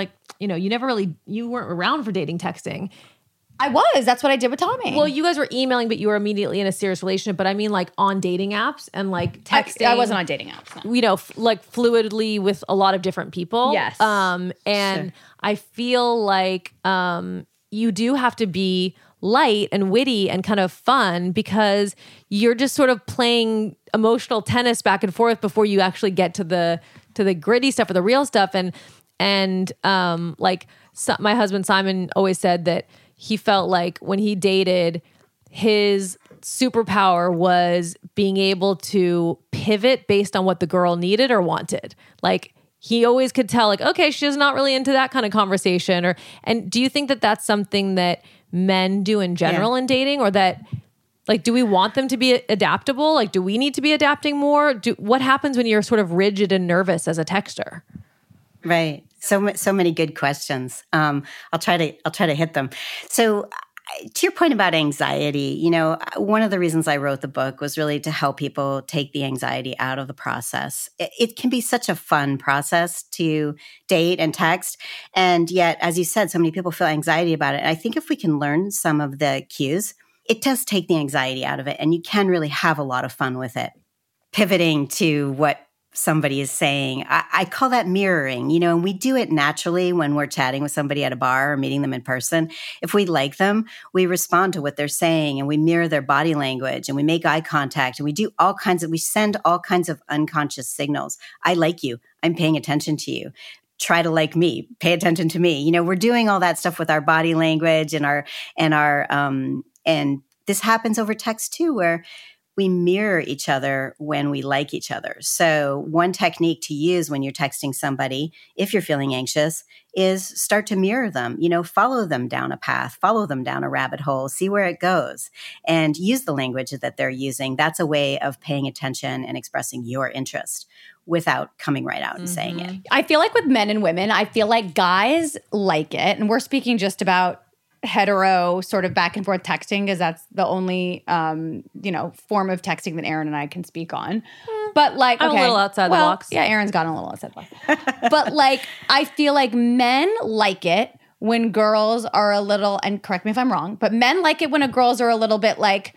you weren't around for dating texting. I was. That's what I did with Tommy. Well, you guys were emailing, but you were immediately in a serious relationship. But I mean, like, on dating apps and like texting. I wasn't on dating apps. No. Like fluidly with a lot of different people. Yes. And I feel like you do have to be light and witty and kind of fun because you're just sort of playing emotional tennis back and forth before you actually get to the gritty stuff or the real stuff. And my husband Simon always said that he felt like when he dated, his superpower was being able to pivot based on what the girl needed or wanted. Like he always could tell, like, okay, she's not really into that kind of conversation. And do you think that that's something that men do in general in dating, or that, like, do we want them to be adaptable? Like, do we need to be adapting more? What happens when you're sort of rigid and nervous as a texter? Right. So many good questions. I'll try to hit them. So to your point about anxiety, one of the reasons I wrote the book was really to help people take the anxiety out of the process. It can be such a fun process to date and text. And yet, as you said, so many people feel anxiety about it. And I think if we can learn some of the cues, it does take the anxiety out of it. And you can really have a lot of fun with it. Pivoting to what somebody is saying, I call that mirroring, and we do it naturally when we're chatting with somebody at a bar or meeting them in person. If we like them, we respond to what they're saying and we mirror their body language and we make eye contact and we send all kinds of unconscious signals. I like you. I'm paying attention to you. Try to like me, pay attention to me. We're doing all that stuff with our body language and this happens over text too, where we mirror each other when we like each other. So one technique to use when you're texting somebody, if you're feeling anxious, is start to mirror them, follow them down a path, follow them down a rabbit hole, see where it goes, and use the language that they're using. That's a way of paying attention and expressing your interest without coming right out and saying it. I feel like with men and women, I feel like guys like it, and we're speaking just about hetero sort of back and forth texting because that's the only form of texting that Aaron and I can speak on. But like, I'm a little outside the box. Yeah, Aaron's gotten a little outside the box. But like, I feel like men like it when girls are a little, and correct me if I'm wrong, but men like it when girls are a little bit like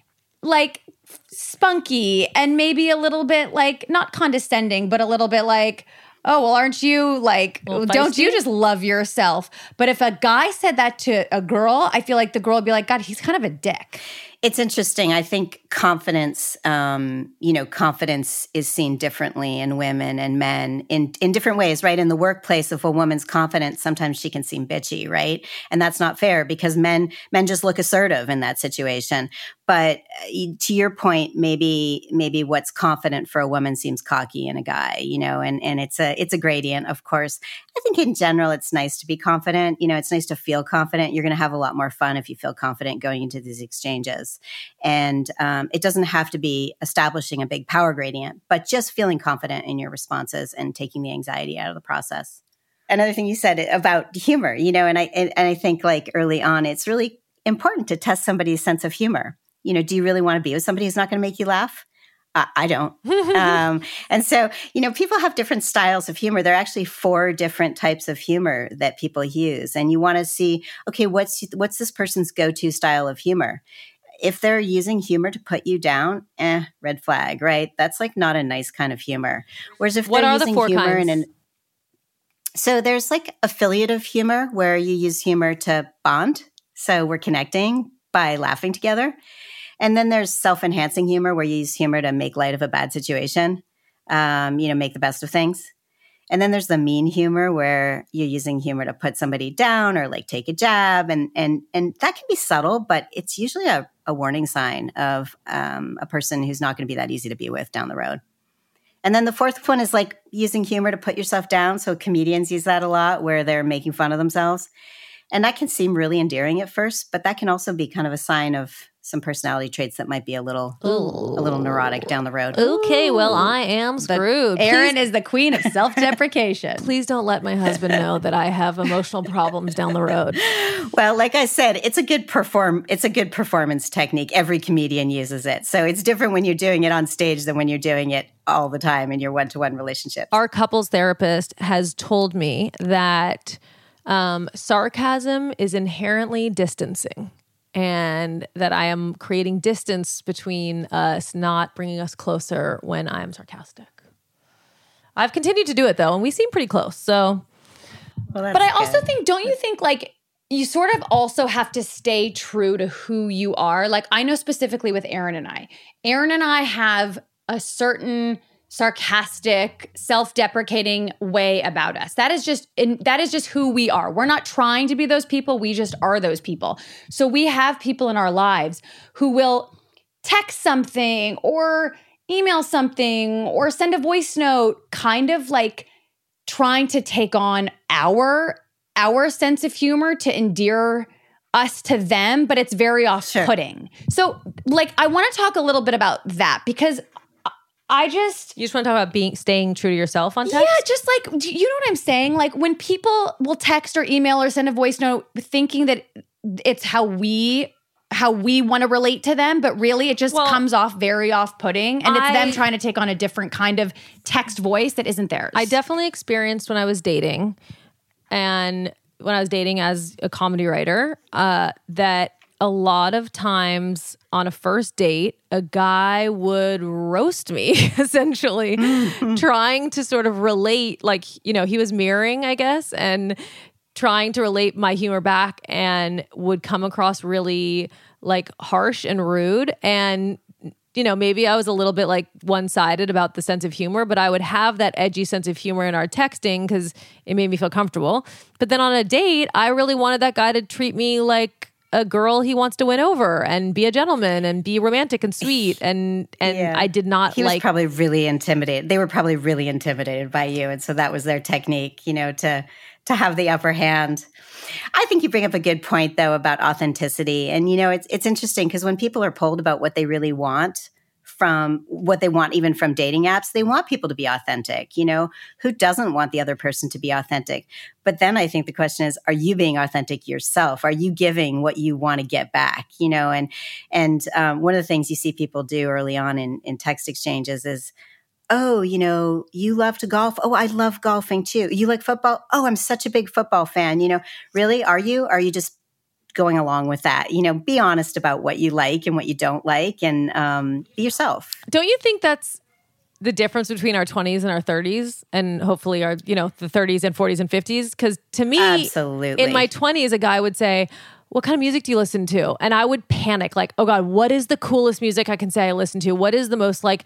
spunky and maybe a little bit like not condescending, but a little bit like, oh, well, aren't you like, don't you just love yourself? But if a guy said that to a girl, I feel like the girl would be like, God, he's kind of a dick. It's interesting. I think confidence, confidence is seen differently in women and men in different ways, right? In the workplace, if a woman's confident, sometimes she can seem bitchy, right? And that's not fair because men just look assertive in that situation. But to your point, maybe what's confident for a woman seems cocky in a guy, and it's a gradient, of course. I think in general, it's nice to be confident. It's nice to feel confident. You're going to have a lot more fun if you feel confident going into these exchanges. And it doesn't have to be establishing a big power gradient, but just feeling confident in your responses and taking the anxiety out of the process. Another thing you said about humor, and I think like early on, it's really important to test somebody's sense of humor. Do you really want to be with somebody who's not going to make you laugh? I don't. And so, people have different styles of humor. There are actually 4 different types of humor that people use. And you want to see, okay, what's this person's go-to style of humor? If they're using humor to put you down, red flag, right? That's like not a nice kind of humor. Whereas if they're using humor so there's like affiliative humor where you use humor to bond. So we're connecting by laughing together. And then there's self-enhancing humor where you use humor to make light of a bad situation, make the best of things. And then there's the mean humor where you're using humor to put somebody down or like take a jab. And that can be subtle, but it's usually a warning sign of a person who's not going to be that easy to be with down the road. And then the 4th one is like using humor to put yourself down. So comedians use that a lot where they're making fun of themselves. And that can seem really endearing at first, but that can also be kind of a sign of some personality traits that might be a little neurotic down the road. Okay, well, I am screwed. Erin is the queen of self-deprecation. Please don't let my husband know that I have emotional problems down the road. Well, like I said, it's a good performance technique. Every comedian uses it. So it's different when you're doing it on stage than when you're doing it all the time in your one-to-one relationship. Our couples therapist has told me that sarcasm is inherently distancing. And that I am creating distance between us, not bringing us closer when I'm sarcastic. I've continued to do it though, and we seem pretty close. So, but I also think, don't you think like you sort of also have to stay true to who you are. Like I know specifically with Aaron and I have a certain sarcastic, self-deprecating way about us. That is just who we are. We're not trying to be those people. We just are those people. So we have people in our lives who will text something or email something or send a voice note, kind of like trying to take on our sense of humor to endear us to them, but it's very off-putting. Sure. So like, I want to talk a little bit about that because you just want to talk about staying true to yourself on text? Yeah, just like, you know what I'm saying? Like when people will text or email or send a voice note thinking that it's how we want to relate to them, but really it just comes off very off-putting, and it's them trying to take on a different kind of text voice that isn't theirs. I definitely experienced when I was dating, and when I was dating as a comedy writer, that a lot of times on a first date, a guy would roast me, essentially, trying to sort of relate, like, you know, he was mirroring, I guess, and trying to relate my humor back, and would come across really like harsh and rude. And, you know, maybe I was a little bit like one-sided about the sense of humor, but I would have that edgy sense of humor in our texting because it made me feel comfortable. But then on a date, I really wanted that guy to treat me like a girl he wants to win over and be a gentleman and be romantic and sweet. And I did not He was probably really intimidated. They were probably really intimidated by you. And so that was their technique, you know, to have the upper hand. I think you bring up a good point, though, about authenticity. And, you know, it's interesting because when people are polled about what they really want from what they want, even from dating apps, they want people to be authentic. You know, who doesn't want the other person to be authentic? But then I think the question is, are you being authentic yourself? Are you giving what you want to get back? You know, and one of the things you see people do early on in text exchanges is, oh, you know, you love to golf. Oh, I love golfing too. You like football? Oh, I'm such a big football fan. You know, really? Are you just going along with that? You know, be honest about what you like and what you don't like, and be yourself. Don't you think that's the difference between our 20s and our 30s, and hopefully our, you know, the 30s and 40s and 50s? Because to me, absolutely, in my 20s, a guy would say, what kind of music do you listen to? And I would panic, like, oh God, what is the coolest music I can say I listen to? What is the most like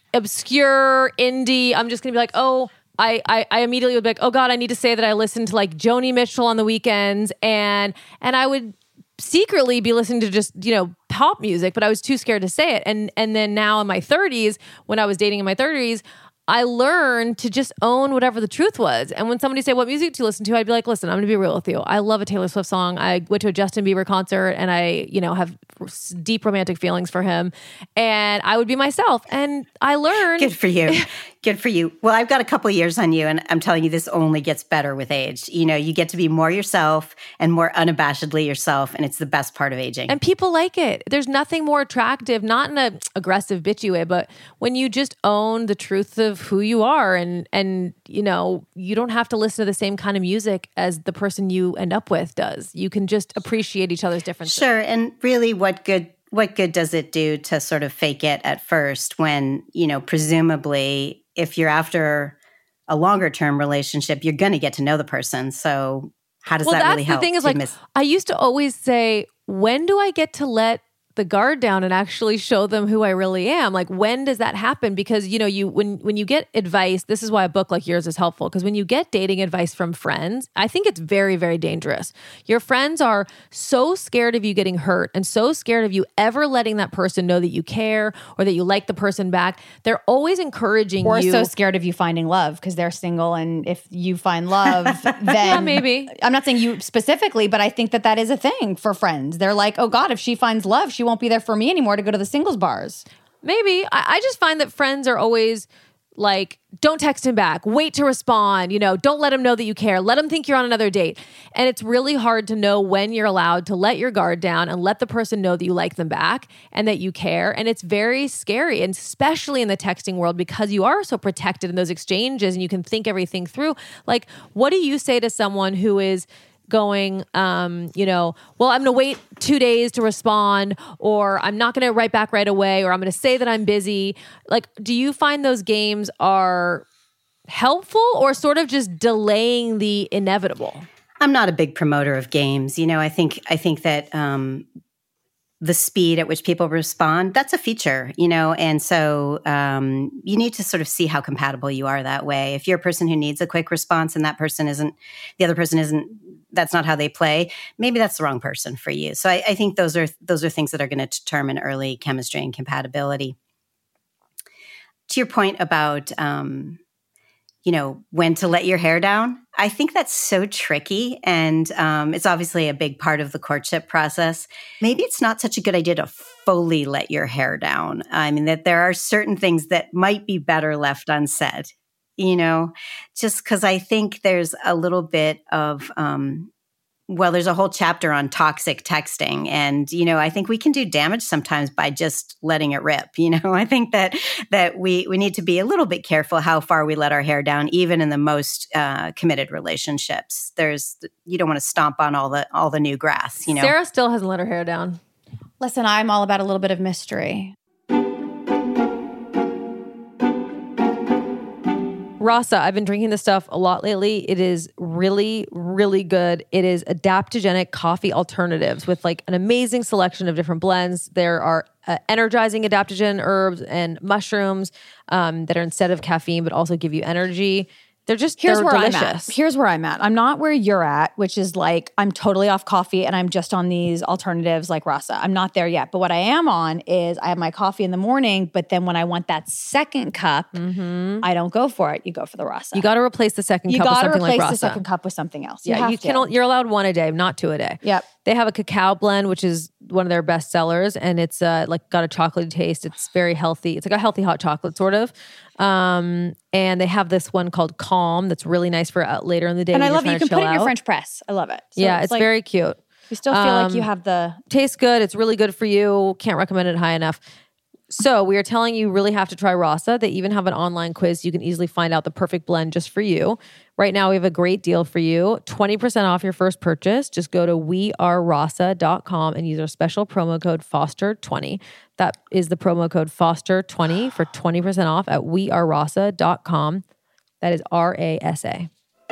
obscure indie? I'm just gonna be like, oh, I immediately would be like, oh God, I need to say that I listen to like Joni Mitchell on the weekends, and I would secretly be listening to just, you know, pop music, but I was too scared to say it. And then now in my 30s, when I was dating in my 30s, I learned to just own whatever the truth was. And when somebody said, what music do you listen to? I'd be like, listen, I'm going to be real with you. I love a Taylor Swift song. I went to a Justin Bieber concert, and I, you know, have deep romantic feelings for him. And I would be myself. And I learned. Good for you. Good for you. Well, I've got a couple of years on you, and I'm telling you, this only gets better with age. You know, you get to be more yourself and more unabashedly yourself, and it's the best part of aging. And people like it. There's nothing more attractive, not in an aggressive, bitchy way, but when you just own the truth of who you are, and you know, you don't have to listen to the same kind of music as the person you end up with does. You can just appreciate each other's differences. Sure. And really, what good does it do to sort of fake it at first when, you know, presumably if you're after a longer term relationship, you're going to get to know the person. So how does that really help? Well, that's the thing is, like, I used to always say, when do I get to let the guard down and actually show them who I really am? Like, when does that happen? Because, you know, when you get advice, this is why a book like yours is helpful. Because when you get dating advice from friends, I think it's very, very dangerous. Your friends are so scared of you getting hurt and so scared of you ever letting that person know that you care or that you like the person back. They're always encouraging you. Or so scared of you finding love because they're single, and if you find love, then yeah, maybe. I'm not saying you specifically, but I think that is a thing for friends. They're like, oh God, if she finds love, she won't be there for me anymore to go to the singles bars. Maybe. I just find that friends are always like, don't text him back. Wait to respond. You know, don't let him know that you care. Let him think you're on another date. And it's really hard to know when you're allowed to let your guard down and let the person know that you like them back and that you care. And it's very scary, and especially in the texting world, because you are so protected in those exchanges and you can think everything through. Like, what do you say to someone who is going, you know, well, I'm going to wait 2 days to respond, or I'm not going to write back right away, or I'm going to say that I'm busy. Like, do you find those games are helpful or sort of just delaying the inevitable? I'm not a big promoter of games. I think that the speed at which people respond, that's a feature, and so you need to sort of see how compatible you are that way. If you're a person who needs a quick response and the other person isn't, that's not how they play, maybe that's the wrong person for you. So I think those are things that are going to determine early chemistry and compatibility. To your point about when to let your hair down, I think that's so tricky. And it's obviously a big part of the courtship process. Maybe it's not such a good idea to fully let your hair down. I mean, that there are certain things that might be better left unsaid, just because I think there's a little bit of, there's a whole chapter on toxic texting. And, I think we can do damage sometimes by just letting it rip. I think that we need to be a little bit careful how far we let our hair down, even in the most committed relationships. You don't want to stomp on all the new grass, Sarah still hasn't let her hair down. Listen, I'm all about a little bit of mystery. Rasa, I've been drinking this stuff a lot lately. It is really, really good. It is adaptogenic coffee alternatives with like an amazing selection of different blends. There are energizing adaptogen herbs and mushrooms that are instead of caffeine, but also give you energy. They're delicious. Here's where I'm at. I'm not where you're at, which is like I'm totally off coffee and I'm just on these alternatives like Rasa. I'm not there yet. But what I am on is I have my coffee in the morning, but then when I want that second cup, I don't go for it. You go for the Rasa. You got to replace the second cup with something like Rasa. You got to replace the second cup with something else. You're allowed one a day, not two a day. Yep. They have a cacao blend, which is one of their best sellers, and it's got a chocolatey taste. It's very healthy. It's like a healthy hot chocolate, sort of. And they have this one called Calm that's really nice for later in the day. And I love it. You can put it in your French press. I love it. So it's like, very cute. You still feel like you have the... Tastes good. It's really good for you. Can't recommend it high enough. So we are telling you really have to try Rasa. They even have an online quiz. You can easily find out the perfect blend just for you. Right now, we have a great deal for you. 20% off your first purchase. Just go to wearerasa.com and use our special promo code FOSTER20. That is the promo code FOSTER20 for 20% off at wearerasa.com. That is RASA.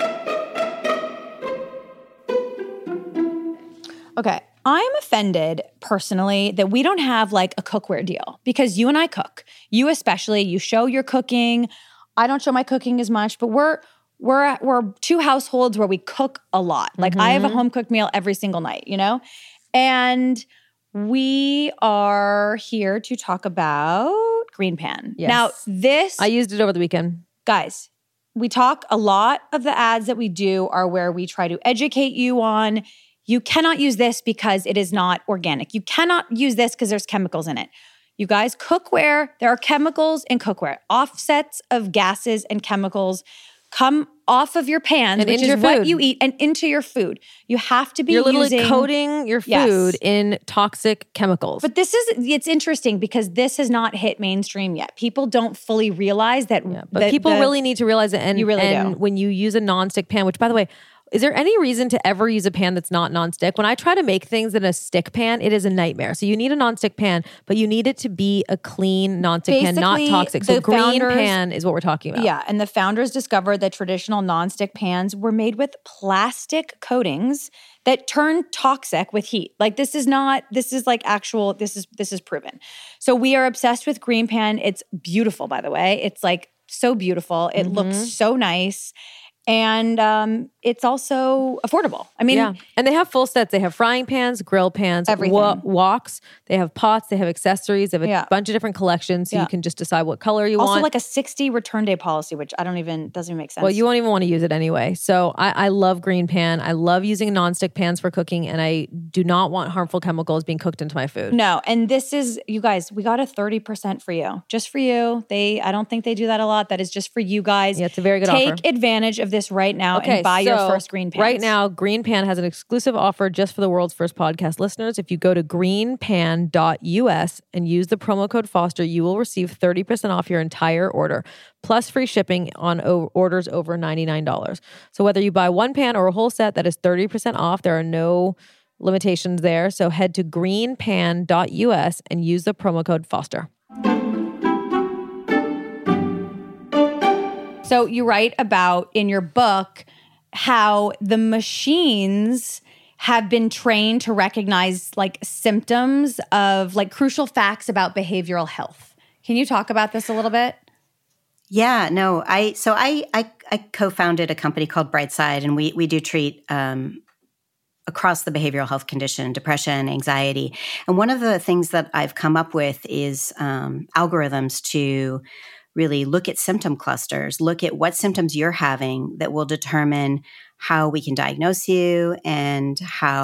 Okay. I'm offended personally that we don't have like a cookware deal because you and I cook. You especially, you show your cooking. I don't show my cooking as much, but we're two households where we cook a lot. Like I have a home cooked meal every single night, And we are here to talk about Green Pan. Yes. Now I used it over the weekend. Guys, we talk a lot of the ads that we do are where we try to educate you on you cannot use this because it is not organic. You cannot use this because there's chemicals in it. You guys, cookware, there are chemicals in cookware. Offsets of gases and chemicals come off of your pans, and which is what you eat, and into your food. You have to be You're literally coating your food in toxic chemicals. But it's interesting because this has not hit mainstream yet. People don't fully realize that. Yeah, but people really need to realize it. And you really do. When you use a nonstick pan, which by the way, is there any reason to ever use a pan that's not nonstick? When I try to make things in a stick pan, it is a nightmare. So you need a nonstick pan, but you need it to be a clean nonstick pan, not toxic. So Green Pan is what we're talking about. Yeah, and the founders discovered that traditional nonstick pans were made with plastic coatings that turn toxic with heat. Like this is proven. So we are obsessed with Green Pan. It's beautiful, by the way. It's like so beautiful. It looks so nice. And it's also affordable. I mean, and they have full sets. They have frying pans, grill pans, everything. Woks. They have pots. They have accessories. They have a bunch of different collections, so you can just decide what color you want. Also, like a 60 return day policy, which doesn't even make sense. Well, you won't even want to use it anyway. So I love Green Pan. I love using nonstick pans for cooking, and I do not want harmful chemicals being cooked into my food. No, and this is, you guys, we got a 30% for you, just for you. I don't think they do that a lot. That is just for you guys. Yeah, it's a very good offer. Take advantage of this right now and buy your first Green Pan. Right now, Green Pan has an exclusive offer just for the world's first podcast listeners. If you go to greenpan.us and use the promo code Foster, you will receive 30% off your entire order, plus free shipping on orders over $99. So whether you buy one pan or a whole set, that is 30% off. There are no limitations there. So head to greenpan.us and use the promo code Foster. So you write about in your book how the machines have been trained to recognize like symptoms of like crucial facts about behavioral health. Can you talk about this a little bit? Yeah, no, I co-founded a company called Brightside, and we do treat across the behavioral health condition, depression, anxiety. And one of the things that I've come up with is algorithms to really look at symptom clusters, look at what symptoms you're having that will determine how we can diagnose you and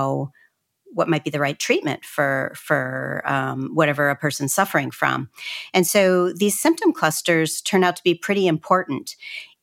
what might be the right treatment for whatever a person's suffering from. And so these symptom clusters turn out to be pretty important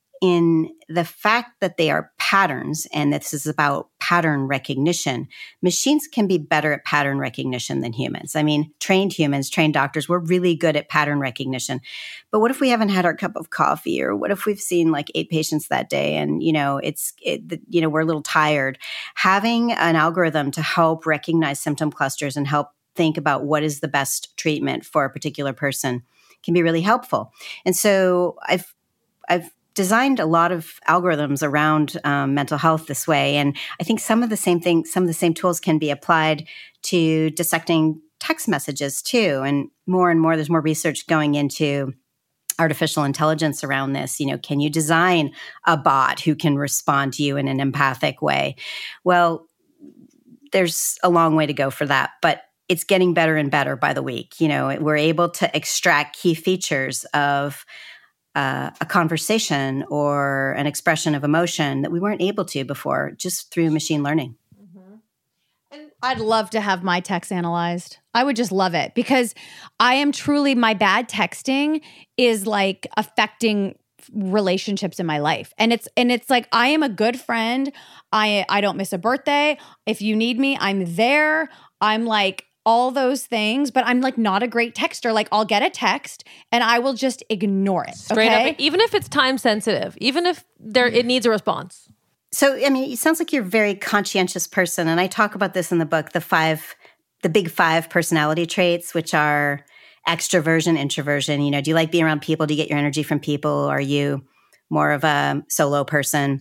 in the fact that they are patterns, and this is about pattern recognition. Machines can be better at pattern recognition than humans. I mean, trained humans, trained doctors, we're really good at pattern recognition. But what if we haven't had our cup of coffee, or what if we've seen like 8 patients that day and, we're a little tired? Having an algorithm to help recognize symptom clusters and help think about what is the best treatment for a particular person can be really helpful. And so I've designed a lot of algorithms around mental health this way. And I think some of the same tools can be applied to dissecting text messages too. And more, there's more research going into artificial intelligence around this. Can you design a bot who can respond to you in an empathic way? Well, there's a long way to go for that, but it's getting better and better by the week. We're able to extract key features of a conversation or an expression of emotion that we weren't able to before, just through machine learning. Mm-hmm. And I'd love to have my text analyzed. I would just love it, because I am truly, my bad texting is like affecting relationships in my life. And it's like, I am a good friend. I don't miss a birthday. If you need me, I'm there. I'm like, all those things, but I'm like not a great texter. Like I'll get a text and I will just ignore it. Straight okay? up, even if it's time sensitive, even if it needs a response. So, I mean, it sounds like you're a very conscientious person. And I talk about this in the book, the big 5 personality traits, which are extroversion, introversion. Do you like being around people? Do you get your energy from people? Are you more of a solo person?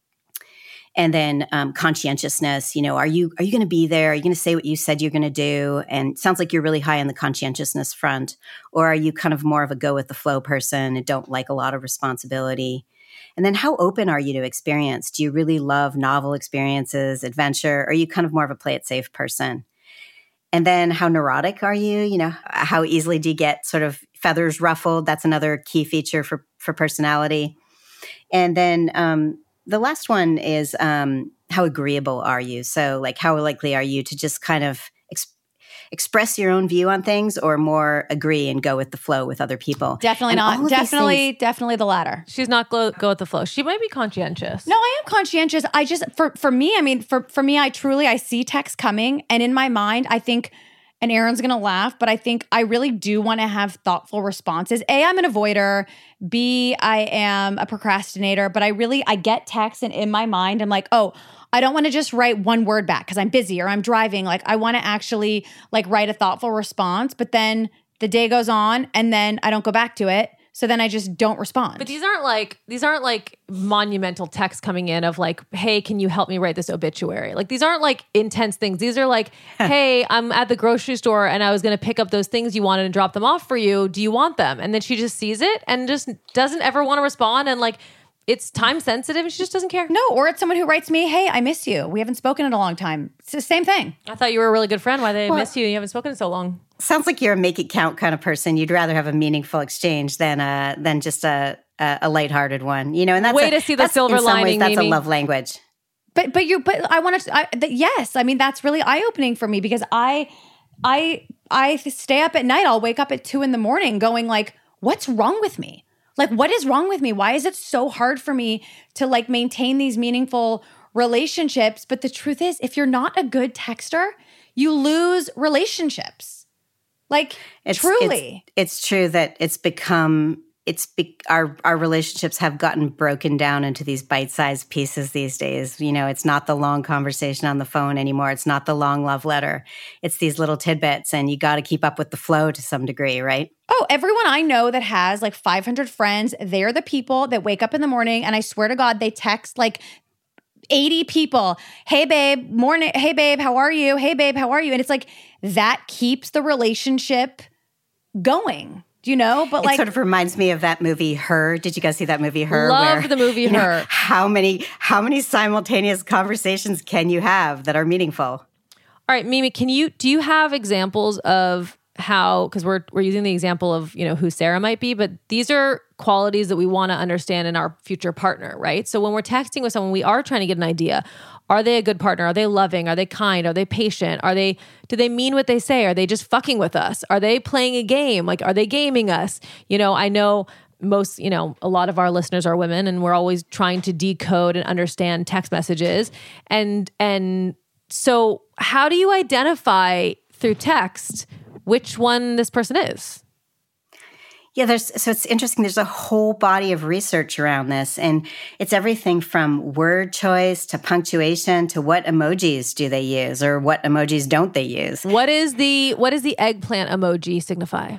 And then conscientiousness, are you going to be there? Are you going to say what you said you're going to do? And it sounds like you're really high on the conscientiousness front. Or are you kind of more of a go with the flow person and don't like a lot of responsibility? And then how open are you to experience? Do you really love novel experiences, adventure? Or are you kind of more of a play it safe person? And then how neurotic are you? How easily do you get sort of feathers ruffled? That's another key feature for personality. And then the last one is how agreeable are you? So like how likely are you to just kind of express your own view on things, or more agree and go with the flow with other people? Definitely not. Definitely the latter. She's not go with the flow. She might be conscientious. No, I am conscientious. I just, for me, I mean, for me, I see text coming, and in my mind, I think, and Erin's going to laugh, but I think I really do want to have thoughtful responses. A, I'm an avoider. B, I am a procrastinator, but I get texts, and in my mind, I'm like, oh, I don't want to just write one word back because I'm busy or I'm driving. Like I want to actually like write a thoughtful response, but then the day goes on and then I don't go back to it. So then I just don't respond. But these aren't like monumental texts coming in of like, hey, can you help me write this obituary? Like these aren't like intense things. These are like, hey, I'm at the grocery store and I was going to pick up those things you wanted and drop them off for you. Do you want them? And then she just sees it and just doesn't ever want to respond. And like, it's time sensitive and she just doesn't care. No, or it's someone who writes me, hey, I miss you. We haven't spoken in a long time. It's the same thing. I thought you were a really good friend. Why they miss you? You haven't spoken in so long. Sounds like you're a make it count kind of person. You'd rather have a meaningful exchange than just a lighthearted one, And that's way to see the silver lining. That's a love language. But I want to. Yes, I mean that's really eye opening for me because I stay up at night. I'll wake up at 2 a.m. going like, what's wrong with me? Like, what is wrong with me? Why is it so hard for me to like maintain these meaningful relationships? But the truth is, if you're not a good texter, you lose relationships. Like, truly. It's true that our relationships have gotten broken down into these bite-sized pieces these days. It's not the long conversation on the phone anymore. It's not the long love letter. It's these little tidbits, and you got to keep up with the flow to some degree, right? Oh, everyone I know that has like 500 friends, they're the people that wake up in the morning and I swear to God, they text like 80 people. Hey, babe, morning. Hey, babe, how are you? Hey, babe, how are you? And it's like that keeps the relationship going. Do you know? But it sort of reminds me of that movie, Her. Did you guys see that movie, Her? Love the movie, Her. How many simultaneous conversations can you have that are meaningful? All right, Mimi, do you have examples of how, because we're using the example of, who Sarah might be, but these are qualities that we want to understand in our future partner, right? So when we're texting with someone, we are trying to get an idea. Are they a good partner? Are they loving? Are they kind? Are they patient? Do they mean what they say? Are they just fucking with us? Are they playing a game? Like, are they gaming us? I know most, a lot of our listeners are women, and we're always trying to decode and understand text messages. And so how do you identify through text which one this person is? Yeah, so it's interesting. There's a whole body of research around this, and it's everything from word choice to punctuation to what emojis do they use or what emojis don't they use. What is the eggplant emoji signify?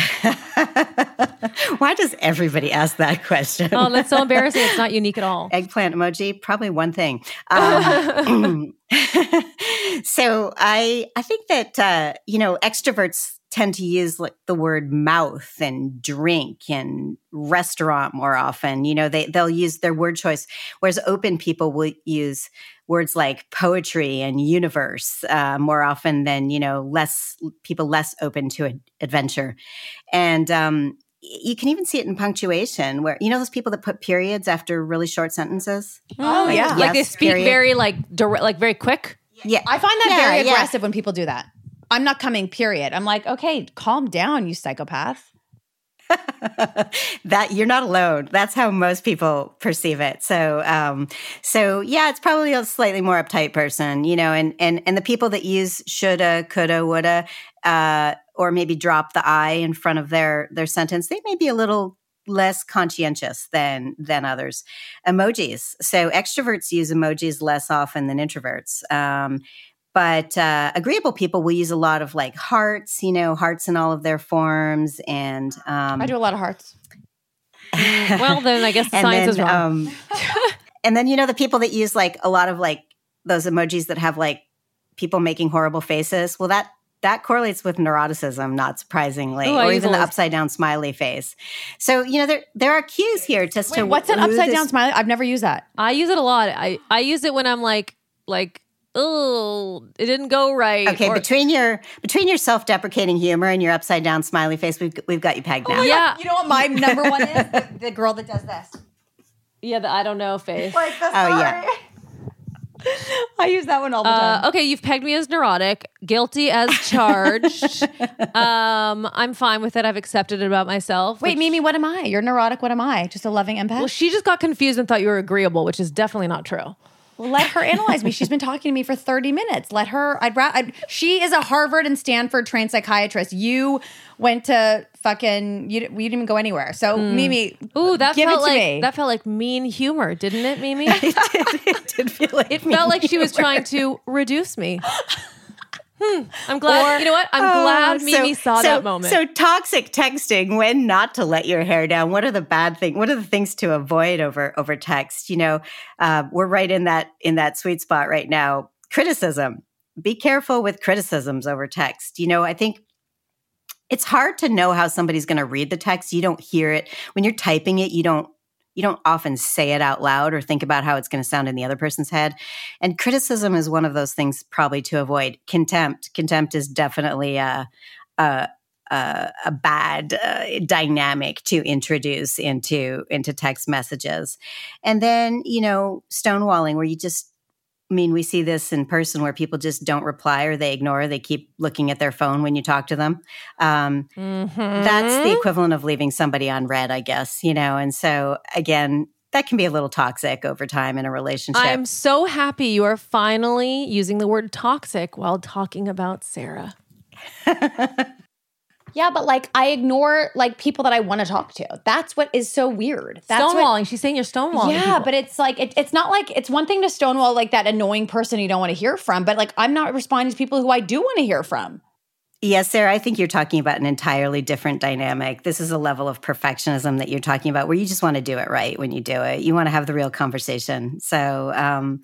Why does everybody ask that question? Oh, that's so embarrassing. It's not unique at all. Eggplant emoji, probably one thing. So I think that extroverts tend to use like the word mouth and drink and restaurant more often. They'll use their word choice, whereas open people will use words like poetry and universe more often than, less open to adventure. And you can even see it in punctuation where, those people that put periods after really short sentences? Oh, yeah. Like they speak period. Very direct, like very quick? Yeah. I find that very aggressive when people do that. I'm not coming, period. I'm like, okay, calm down, you psychopath. That you're not alone. That's how most people perceive it. So yeah, it's probably a slightly more uptight person, and the people that use shoulda, coulda, woulda, or maybe drop the I in front of their sentence, they may be a little less conscientious than others. Emojis. So extroverts use emojis less often than introverts. But agreeable people will use a lot of like hearts, hearts in all of their forms. And I do a lot of hearts. Well, then I guess the science is wrong. And then, the people that use like a lot of like those emojis that have like people making horrible faces. Well, that correlates with neuroticism, not surprisingly, or even the upside down smiley face. So, there are cues here just to. What's an upside down smiley? I've never used that. I use it a lot. I use it when I'm like, oh, it didn't go right. Okay, between your self-deprecating humor and your upside down smiley face, we've got you pegged now. Yeah, you know what my number one is? The girl that does this. Yeah, the I don't know face. Like the sorry. Yeah. I use that one all the time. Okay, you've pegged me as neurotic, guilty as charged. I'm fine with it. I've accepted it about myself. Wait, Mimi, what am I? You're neurotic. What am I? Just a loving empath? Well, she just got confused and thought you were agreeable, which is definitely not true. Well, let her analyze me. She's been talking to me for 30 minutes. Let her. She is a Harvard and Stanford trained psychiatrist. You went to fucking. We didn't even go anywhere. So Mimi, give it to me. That felt like mean humor, didn't it, Mimi? It did feel like it felt like she was trying to reduce me. I'm glad. You know what? I'm glad Mimi saw that moment. So toxic texting, when not to let your hair down. What are the bad things? What are the things to avoid over text? We're right in that sweet spot right now. Criticism. Be careful with criticisms over text. I think it's hard to know how somebody's going to read the text. You don't hear it when you're typing it. You don't often say it out loud or think about how it's going to sound in the other person's head. And criticism is one of those things probably to avoid. Contempt is definitely a bad dynamic to introduce into text messages. And then, stonewalling, where we see this in person where people just don't reply or they ignore, they keep looking at their phone when you talk to them. That's the equivalent of leaving somebody on red, I guess, and so again, that can be a little toxic over time in a relationship. I'm so happy you are finally using the word toxic while talking about Sarah. Yeah, but I ignore people that I want to talk to. That's what is so weird. Stonewalling. She's saying you're stonewalling. Yeah, people. but it's it's not it's one thing to stonewall that annoying person you don't want to hear from, but I'm not responding to people who I do want to hear from. Yes, Sarah, I think you're talking about an entirely different dynamic. This is a level of perfectionism that you're talking about where you just want to do it right when you do it. You want to have the real conversation. So,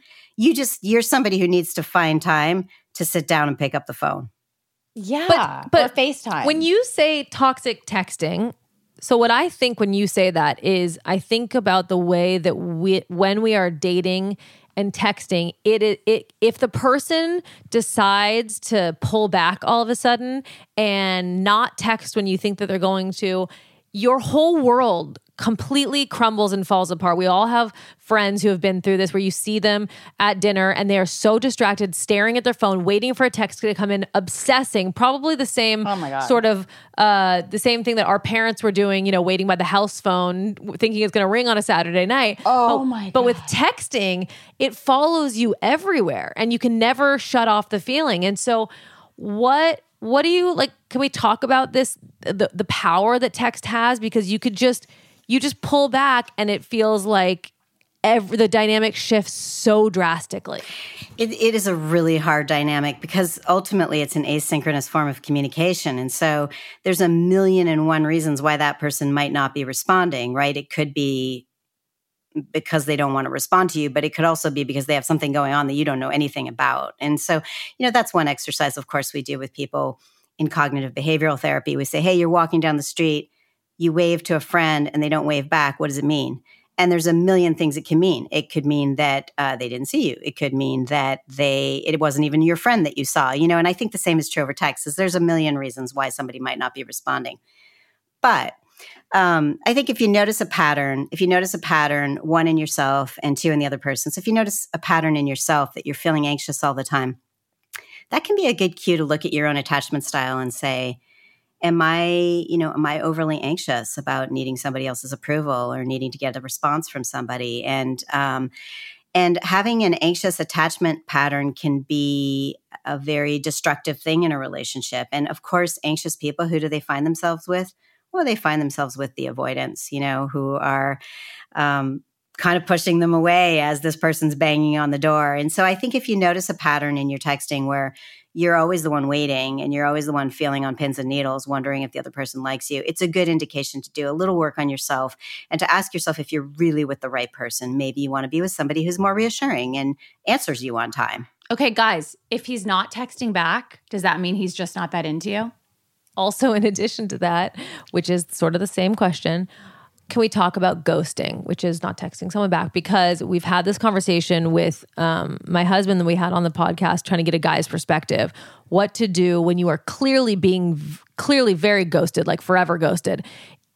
you're somebody who needs to find time to sit down and pick up the phone. Yeah. But or FaceTime. When you say toxic texting, so what I think when you say that is I think about the way that when we are dating and texting, if the person decides to pull back all of a sudden and not text when you think that they're going to, your whole world completely crumbles and falls apart. We all have friends who have been through this where you see them at dinner and they are so distracted, staring at their phone, waiting for a text to come in, obsessing, probably the same sort of, the same thing that our parents were doing, waiting by the house phone, thinking it's going to ring on a Saturday night. Oh my God. But with texting, it follows you everywhere and you can never shut off the feeling. And so what do you like? Can we talk about this, the power that text has? Because you just pull back and it feels like the dynamic shifts so drastically. It is a really hard dynamic because ultimately it's an asynchronous form of communication. And so there's a million and one reasons why that person might not be responding, right? It could be because they don't want to respond to you, but it could also be because they have something going on that you don't know anything about. And so, that's one exercise, of course, we do with people in cognitive behavioral therapy. We say, hey, you're walking down the street, you wave to a friend and they don't wave back. What does it mean? And there's a million things it can mean. It could mean that they didn't see you. It could mean that it wasn't even your friend that you saw, and I think the same is true over text, is there's a million reasons why somebody might not be responding. But I think if you notice a pattern, one in yourself and two in the other person. So if you notice a pattern in yourself that you're feeling anxious all the time, that can be a good cue to look at your own attachment style and say, am I overly anxious about needing somebody else's approval or needing to get a response from somebody? And having an anxious attachment pattern can be a very destructive thing in a relationship. And of course, anxious people, who do they find themselves with? Well, they find themselves with the avoidants, who are kind of pushing them away as this person's banging on the door. And so I think if you notice a pattern in your texting where you're always the one waiting and you're always the one feeling on pins and needles, wondering if the other person likes you, it's a good indication to do a little work on yourself and to ask yourself if you're really with the right person. Maybe you want to be with somebody who's more reassuring and answers you on time. Okay, guys, if he's not texting back, does that mean he's just not that into you? Also, in addition to that, which is sort of the same question, can we talk about ghosting, which is not texting someone back? Because we've had this conversation with my husband that we had on the podcast, trying to get a guy's perspective. What to do when you are clearly very ghosted, like forever ghosted.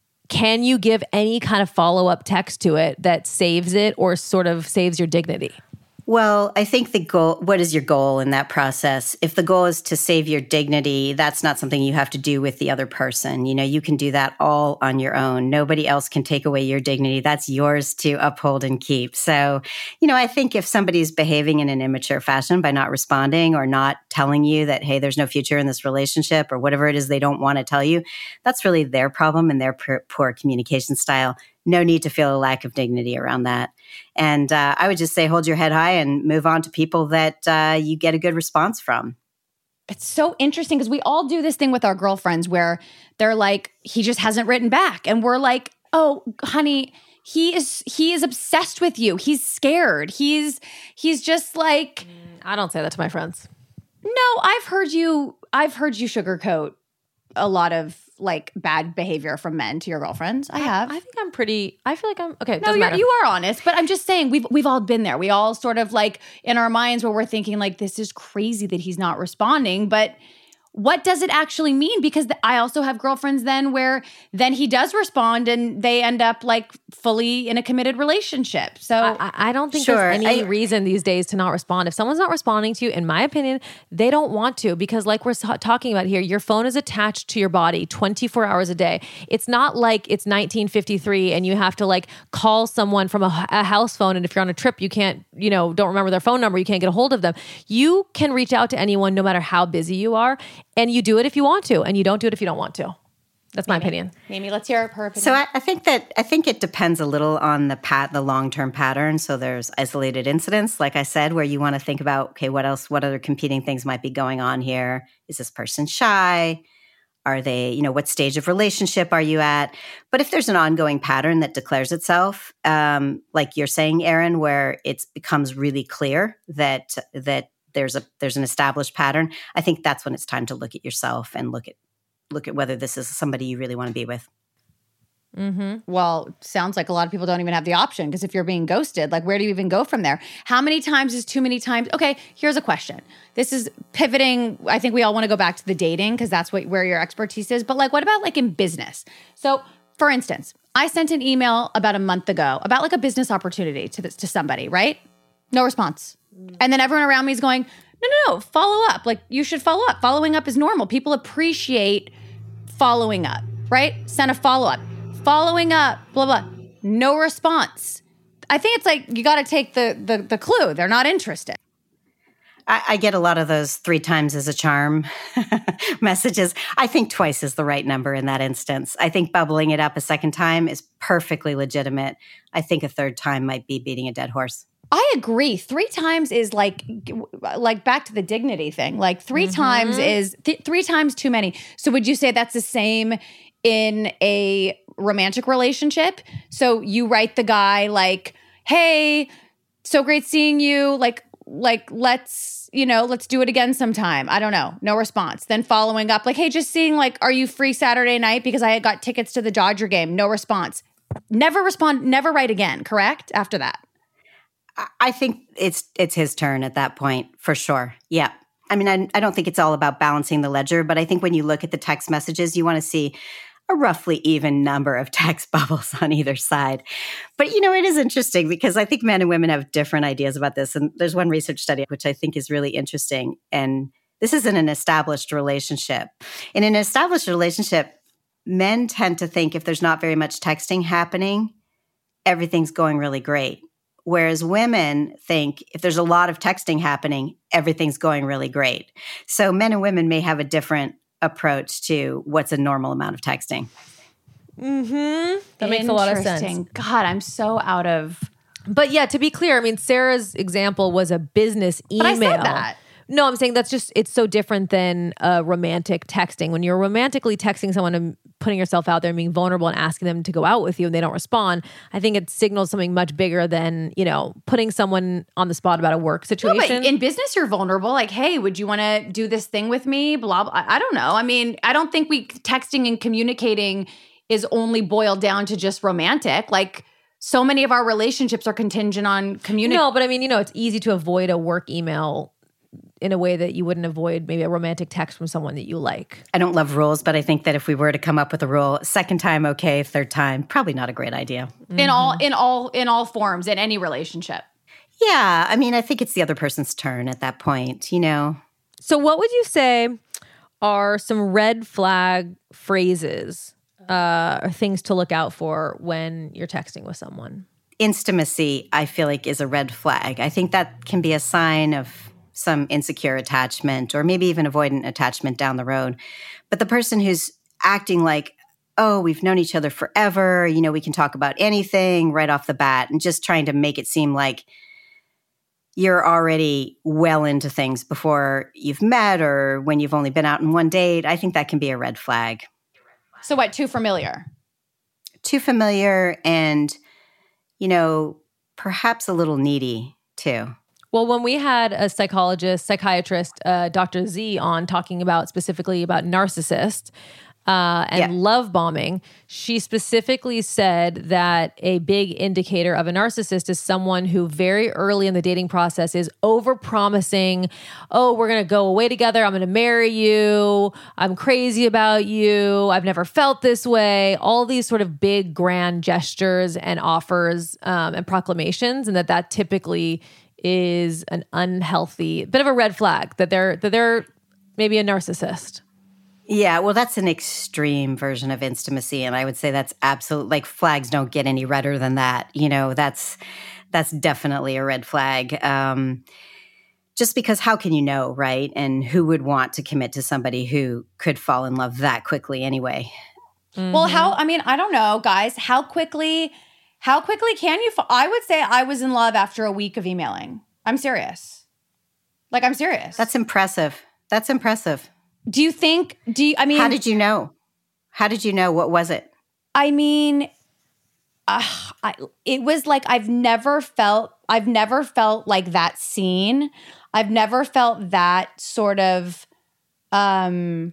Can you give any kind of follow-up text to it that saves it or sort of saves your dignity? Well, I think what is your goal in that process? If the goal is to save your dignity, that's not something you have to do with the other person. You can do that all on your own. Nobody else can take away your dignity. That's yours to uphold and keep. So, I think if somebody's behaving in an immature fashion by not responding or not telling you that, hey, there's no future in this relationship or whatever it is they don't want to tell you, that's really their problem and their poor communication style. No need to feel a lack of dignity around that. And I would just say hold your head high and move on to people that you get a good response from. It's so interesting because we all do this thing with our girlfriends where they're like, he just hasn't written back. And we're like, oh, honey, he is obsessed with you. He's scared. He's just like... I don't say that to my friends. No, I've heard you sugarcoat a lot of like bad behavior from men to your girlfriends. I have. I think I feel like I'm okay. No, you are honest, but I'm just saying we've all been there. We all sort of like in our minds where we're thinking like, this is crazy that he's not responding, but what does it actually mean? Because I also have girlfriends then where then he does respond and they end up like fully in a committed relationship. So I don't think there's any reason these days to not respond. If someone's not responding to you, in my opinion, they don't want to, because like we're talking about here, your phone is attached to your body 24 hours a day. It's not like it's 1953 and you have to like call someone from a house phone. And if you're on a trip, you can't, don't remember their phone number, you can't get a hold of them. You can reach out to anyone no matter how busy you are. And you do it if you want to, and you don't do it if you don't want to. That's my opinion. Mimi, let's hear her opinion. So I think it depends a little on the long-term pattern. So there's isolated incidents, like I said, where you want to think about, okay, what other competing things might be going on here? Is this person shy? Are they, what stage of relationship are you at? But if there's an ongoing pattern that declares itself, like you're saying, Erin, where it becomes really clear that there's an established pattern, I think that's when it's time to look at yourself and look at whether this is somebody you really want to be with. Mm-hmm. Well, sounds like a lot of people don't even have the option, because if you're being ghosted, like, where do you even go from there? How many times is too many times? Okay, here's a question. This is pivoting. I think we all want to go back to the dating, because that's where your expertise is. But like, what about like in business? So for instance, I sent an email about a month ago about like a business opportunity to somebody, right? No response. And then everyone around me is going, no, follow up. Like, you should follow up. Following up is normal. People appreciate following up, right? Send a follow-up. Following up, blah, blah. No response. I think it's like, you got to take the clue. They're not interested. I get a lot of those 3 times is a charm messages. I think twice is the right number in that instance. I think bubbling it up a second time is perfectly legitimate. I think a third time might be beating a dead horse. I agree. 3 times is like back to the dignity thing. Like 3 times is 3 times too many. So would you say that's the same in a romantic relationship? So you write the guy like, hey, so great seeing you. Like let's do it again sometime. I don't know. No response. Then following up like, hey, just seeing like, are you free Saturday night? Because I got tickets to the Dodger game. No response. Never respond. Never write again. Correct? After that. I think it's his turn at that point, for sure. Yeah. I mean, I don't think it's all about balancing the ledger, but I think when you look at the text messages, you want to see a roughly even number of text bubbles on either side. But, it is interesting because I think men and women have different ideas about this. And there's one research study which I think is really interesting. And this is in an established relationship. In an established relationship, men tend to think if there's not very much texting happening, everything's going really great. Whereas women think if there's a lot of texting happening, everything's going really great. So men and women may have a different approach to what's a normal amount of texting. Mm-hmm. That makes a lot of sense. God, I'm so out of... But yeah, to be clear, I mean, Sarah's example was a business email. But I said that. No, I'm saying it's so different than romantic texting. When you're romantically texting someone and putting yourself out there and being vulnerable and asking them to go out with you and they don't respond, I think it signals something much bigger than, putting someone on the spot about a work situation. No, but in business, you're vulnerable. Like, hey, would you want to do this thing with me? Blah, blah. I don't know. I mean, I don't think texting and communicating is only boiled down to just romantic. Like, so many of our relationships are contingent on communication. No, but I mean, it's easy to avoid a work email in a way that you wouldn't avoid maybe a romantic text from someone that you like. I don't love rules, but I think that if we were to come up with a rule, second time okay, third time probably not a great idea. Mm-hmm. In all forms, in any relationship. Yeah, I mean, I think it's the other person's turn at that point, So what would you say are some red flag phrases or things to look out for when you're texting with someone? Intimacy, I feel like, is a red flag. I think that can be a sign of some insecure attachment or maybe even avoidant attachment down the road. But the person who's acting like, oh, we've known each other forever, we can talk about anything right off the bat, and just trying to make it seem like you're already well into things before you've met or when you've only been out on one date, I think that can be a red flag. So what, too familiar? Too familiar and, perhaps a little needy too. Well, when we had a psychiatrist, Dr. Z on talking specifically about narcissists and love bombing, she specifically said that a big indicator of a narcissist is someone who very early in the dating process is over-promising, oh, we're going to go away together, I'm going to marry you, I'm crazy about you, I've never felt this way, all these sort of big grand gestures and offers and proclamations, and that typically is an unhealthy, bit of a red flag that they're maybe a narcissist. Yeah, well, that's an extreme version of intimacy, and I would say that's absolute. Like, flags don't get any redder than that. That's definitely a red flag. Just because how can you know, right? And who would want to commit to somebody who could fall in love that quickly anyway? Mm-hmm. Well, I don't know, guys. How quickly can you I would say I was in love after a week of emailing. I'm serious. I'm serious. That's impressive. How did you know? How did you know? What was it? I mean, it was like I've never felt like that scene. I've never felt that sort of I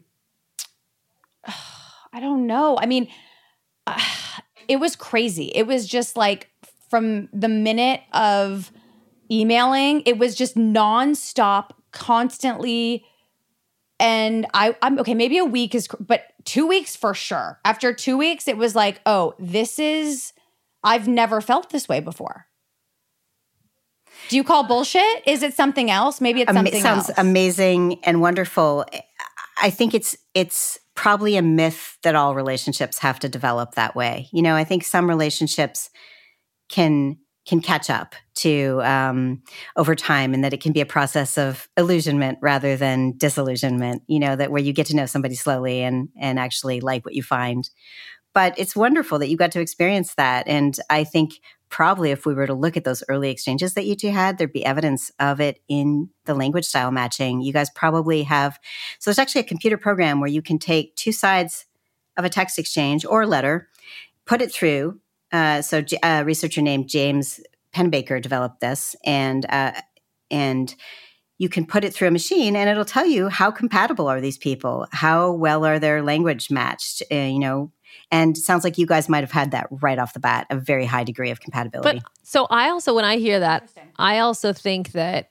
don't know. I mean, it was crazy. It was just like from the minute of emailing, it was just nonstop, constantly. And I'm okay, maybe a week but 2 weeks for sure. After 2 weeks, it was like, oh, I've never felt this way before. Do you call bullshit? Is it something else? Maybe it's something else. Sounds amazing and wonderful. I think it's probably a myth that all relationships have to develop that way. You know, I think some relationships can catch up to over time, and that it can be a process of illusionment rather than disillusionment, you know, that where you get to know somebody slowly and actually like what you find. But it's wonderful that you got to experience that. And I think probably if we were to look at those early exchanges that you two had, there'd be evidence of it in the language style matching. You guys probably have. So there's actually a computer program where you can take two sides of a text exchange or a letter, put it through. So a researcher named James Penbaker developed this, and you can put it through a machine, and it'll tell you how compatible are these people, how well are their language matched, you know. And it sounds like you guys might have had that right off the bat, a very high degree of compatibility. But so I also, when I hear that, I also think that,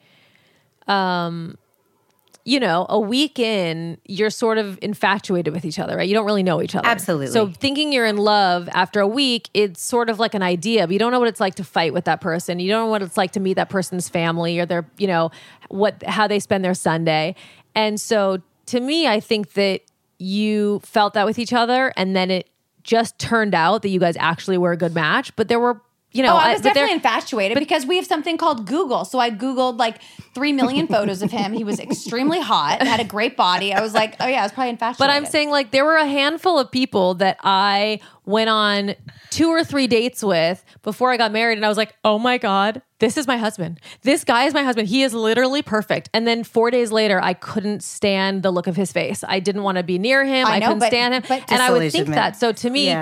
you know, a week in, you're sort of infatuated with each other, right? You don't really know each other. Absolutely. So thinking you're in love after a week, it's sort of like an idea, but you don't know what it's like to fight with that person. You don't know what it's like to meet that person's family or their, you know, how they spend their Sunday. And so to me, I think that you felt that with each other, and then it just turned out that you guys actually were a good match. But there were, you know, I was definitely infatuated because we have something called Google. So I Googled like 3 million photos of him. He was extremely hot, had a great body. I was like, oh yeah, I was probably infatuated. But I'm saying, like, there were a handful of people that I went on 2 or 3 dates with before I got married, and I was like, oh my God, this is my husband. This guy is my husband. He is literally perfect. And then 4 days later, I couldn't stand the look of his face. I didn't want to be near him. I couldn't stand him. And I would think that. So to me,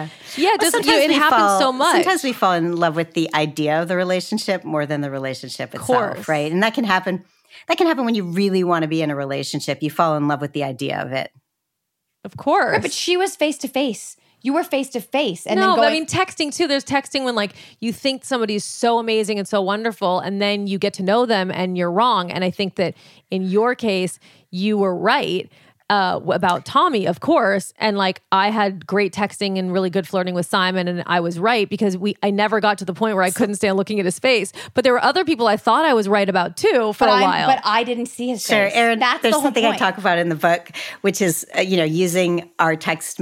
it happens so much. Sometimes we fall in love with the idea of the relationship more than the relationship itself, right? And that can happen. That can happen when you really want to be in a relationship. You fall in love with the idea of it. Of course. Right, but she was face to face. You were face to face. And no, but I mean, texting too. There's texting when like you think somebody's so amazing and so wonderful, and then you get to know them and you're wrong. And I think that in your case, you were right about Tommy, of course. And like I had great texting and really good flirting with Simon, and I was right because I never got to the point where I couldn't stand looking at his face. But there were other people I thought I was right about too for a while. But I didn't see his face. Sure, Erin, That's there's the whole something point. I talk about in the book, which is, using our text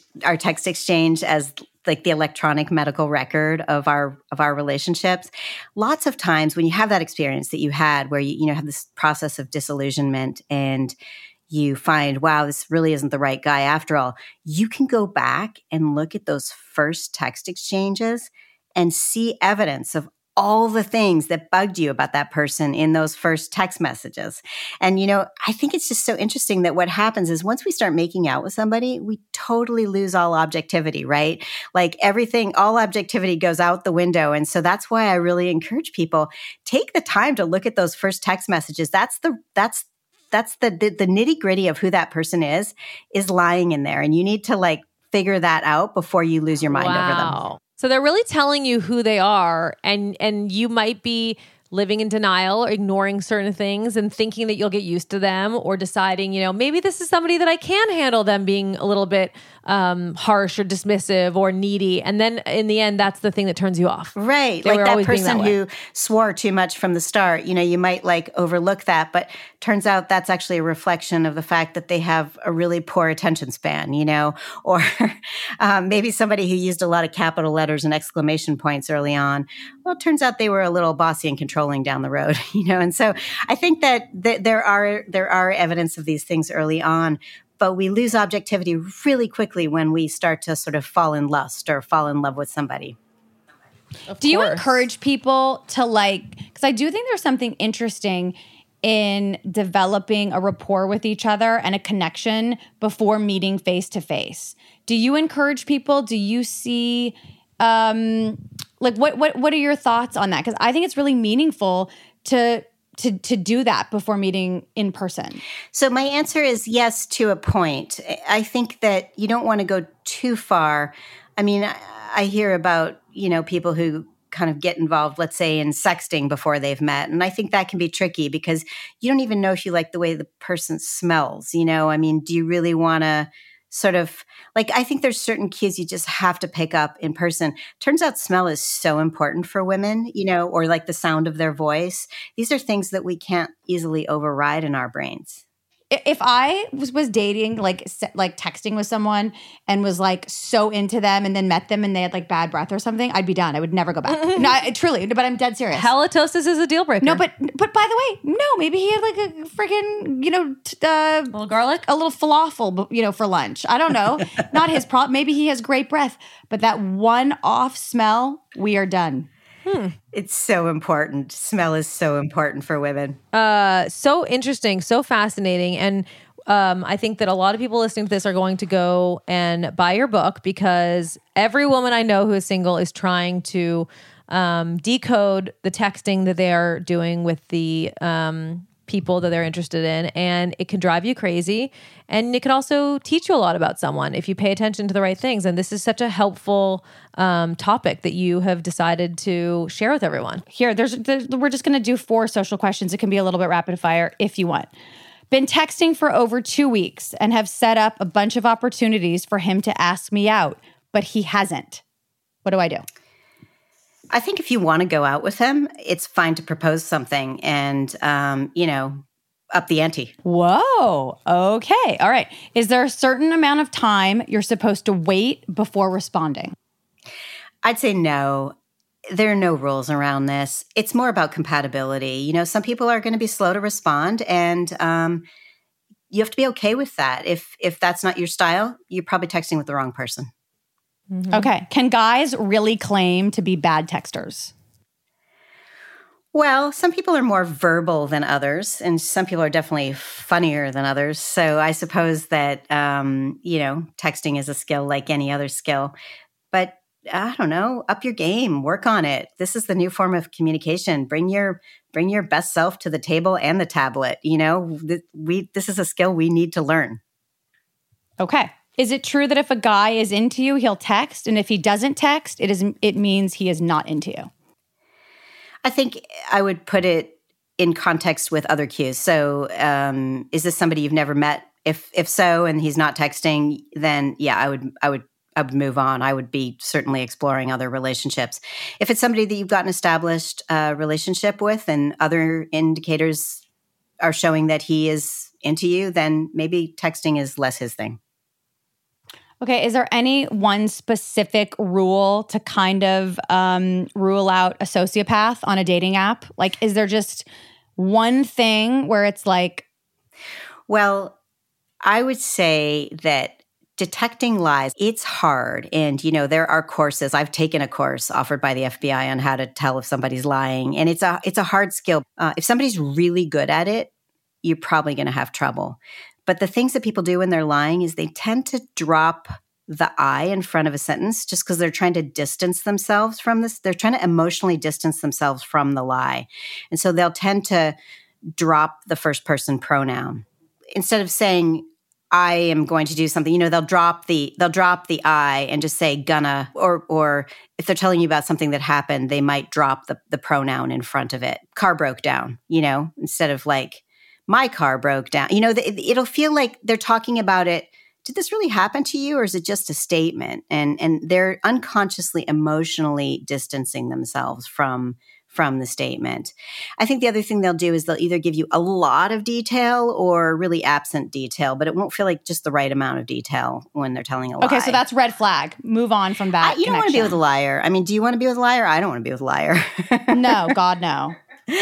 exchange as like the electronic medical record of our relationships. Lots of times when you have that experience that you had where you have this process of disillusionment and you find, wow, this really isn't the right guy after all, you can go back and look at those first text exchanges and see evidence of all the things that bugged you about that person in those first text messages. And, I think it's just so interesting that what happens is once we start making out with somebody, we totally lose all objectivity, right? Like everything, all objectivity goes out the window. And so that's why I really encourage people, take the time to look at those first text messages. That's the nitty gritty of who that person is lying in there. And you need to like figure that out before you lose your mind over them. So they're really telling you who they are, and you might be living in denial or ignoring certain things and thinking that you'll get used to them, or deciding, maybe this is somebody that I can handle them being a little bit harsh or dismissive or needy. And then in the end, that's the thing that turns you off. Right. Like that person who swore too much from the start, you might like overlook that, but turns out that's actually a reflection of the fact that they have a really poor attention span, or maybe somebody who used a lot of capital letters and exclamation points early on. Well, it turns out they were a little bossy and controlling down the road, And so I think that there are evidence of these things early on, but we lose objectivity really quickly when we start to sort of fall in lust or fall in love with somebody. Do you encourage people to because I do think there's something interesting in developing a rapport with each other and a connection before meeting face to face. Do you encourage people? Do you see like what are your thoughts on that? Because I think it's really meaningful to do that before meeting in person. So my answer is yes to a point. I think that you don't want to go too far. I mean, I hear about, people who kind of get involved, let's say, in sexting before they've met. And I think that can be tricky because you don't even know if you like the way the person smells. I mean, do you really want to sort of I think there's certain cues you just have to pick up in person. Turns out smell is so important for women, or like the sound of their voice. These are things that we can't easily override in our brains. If I was dating, like texting with someone and was like so into them and then met them and they had like bad breath or something, I'd be done. I would never go back. No, truly, but I'm dead serious. Halitosis is a deal breaker. No, but by the way, no, maybe he had like a freaking, little garlic? A little falafel, for lunch. I don't know. Not his problem. Maybe he has great breath, but that one off smell, we are done. It's so important. Smell is so important for women. So interesting, so fascinating. And I think that a lot of people listening to this are going to go and buy your book because every woman I know who is single is trying to decode the texting that they are doing with the people that they're interested in. And it can drive you crazy. And it can also teach you a lot about someone if you pay attention to the right things. And this is such a helpful topic that you have decided to share with everyone. Here, we're just going to do 4 social questions. It can be a little bit rapid fire if you want. Been texting for over 2 weeks and have set up a bunch of opportunities for him to ask me out, but he hasn't. What do I do? I think if you want to go out with him, it's fine to propose something and, up the ante. Whoa. Okay. All right. Is there a certain amount of time you're supposed to wait before responding? I'd say no. There are no rules around this. It's more about compatibility. Some people are going to be slow to respond, and you have to be okay with that. If that's not your style, you're probably texting with the wrong person. Mm-hmm. Okay. Can guys really claim to be bad texters? Well, some people are more verbal than others, and some people are definitely funnier than others. So I suppose that, texting is a skill like any other skill. But I don't know, up your game, work on it. This is the new form of communication. Bring your best self to the table and the tablet. This is a skill we need to learn. Okay. Is it true that if a guy is into you, he'll text, and if he doesn't text, it means he is not into you? I think I would put it in context with other cues. So, is this somebody you've never met? If so, and he's not texting, then yeah, I would move on. I would be certainly exploring other relationships. If it's somebody that you've got an established relationship with, and other indicators are showing that he is into you, then maybe texting is less his thing. Okay, is there any one specific rule to kind of rule out a sociopath on a dating app? Like, is there just one thing where it's like? Well, I would say that detecting lies, it's hard. And, there are courses. I've taken a course offered by the FBI on how to tell if somebody's lying. And it's a hard skill. If somebody's really good at it, you're probably going to have trouble. But the things that people do when they're lying is they tend to drop the I in front of a sentence just because they're trying to distance themselves from this. They're trying to emotionally distance themselves from the lie. And so they'll tend to drop the first person pronoun. Instead of saying, I am going to do something, they'll drop the I and just say gonna, or if they're telling you about something that happened, they might drop the pronoun in front of it. Car broke down, instead of like, my car broke down. It'll feel like they're talking about it. Did this really happen to you, or is it just a statement? And they're unconsciously, emotionally distancing themselves from the statement. I think the other thing they'll do is they'll either give you a lot of detail or really absent detail, but it won't feel like just the right amount of detail when they're telling a lie. Okay, so that's red flag. Move on from that. You don't want to be with a liar. I mean, do you want to be with a liar? I don't want to be with a liar. No, God, no.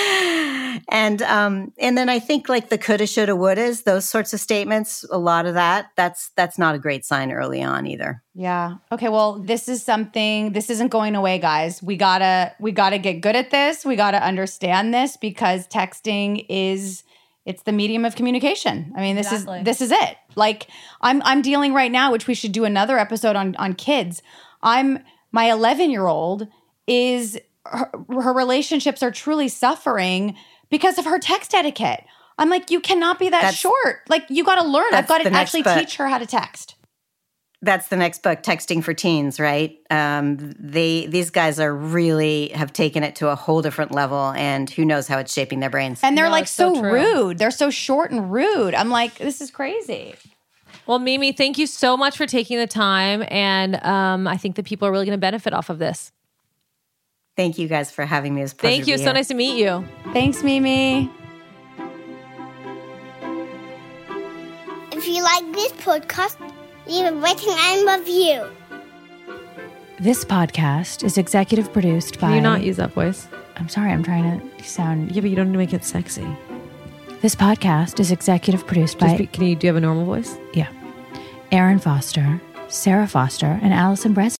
And then I think like the coulda, shoulda, wouldas, those sorts of statements, a lot of that's not a great sign early on either. Yeah. Okay. Well, this isn't going away, guys. We gotta get good at this. We gotta understand this because texting is It's the medium of communication. I mean, this is it. Like I'm dealing right now, which we should do another episode on kids. My 11-year-old is her relationships are truly suffering because of her text etiquette. I'm like, you cannot be that short. Like, you got to learn. I've got to actually teach her how to text. That's the next book, Texting for Teens, right? These guys have taken it to a whole different level, and who knows how it's shaping their brains. And they're so rude. They're so short and rude. I'm like, this is crazy. Well, Mimi, thank you so much for taking the time, and I think that people are really going to benefit off of this. Thank you guys for having me. It was a pleasure. Thank you. So nice to meet you. Thanks, Mimi. If you like this podcast, leave a rating and review. This podcast is executive produced by... Can you not use that voice? I'm sorry, I'm trying to sound... Yeah, but you don't need to make it sexy. This podcast is executive produced by... Do you have a normal voice? Yeah. Aaron Foster, Sarah Foster, and Allison Bresnan.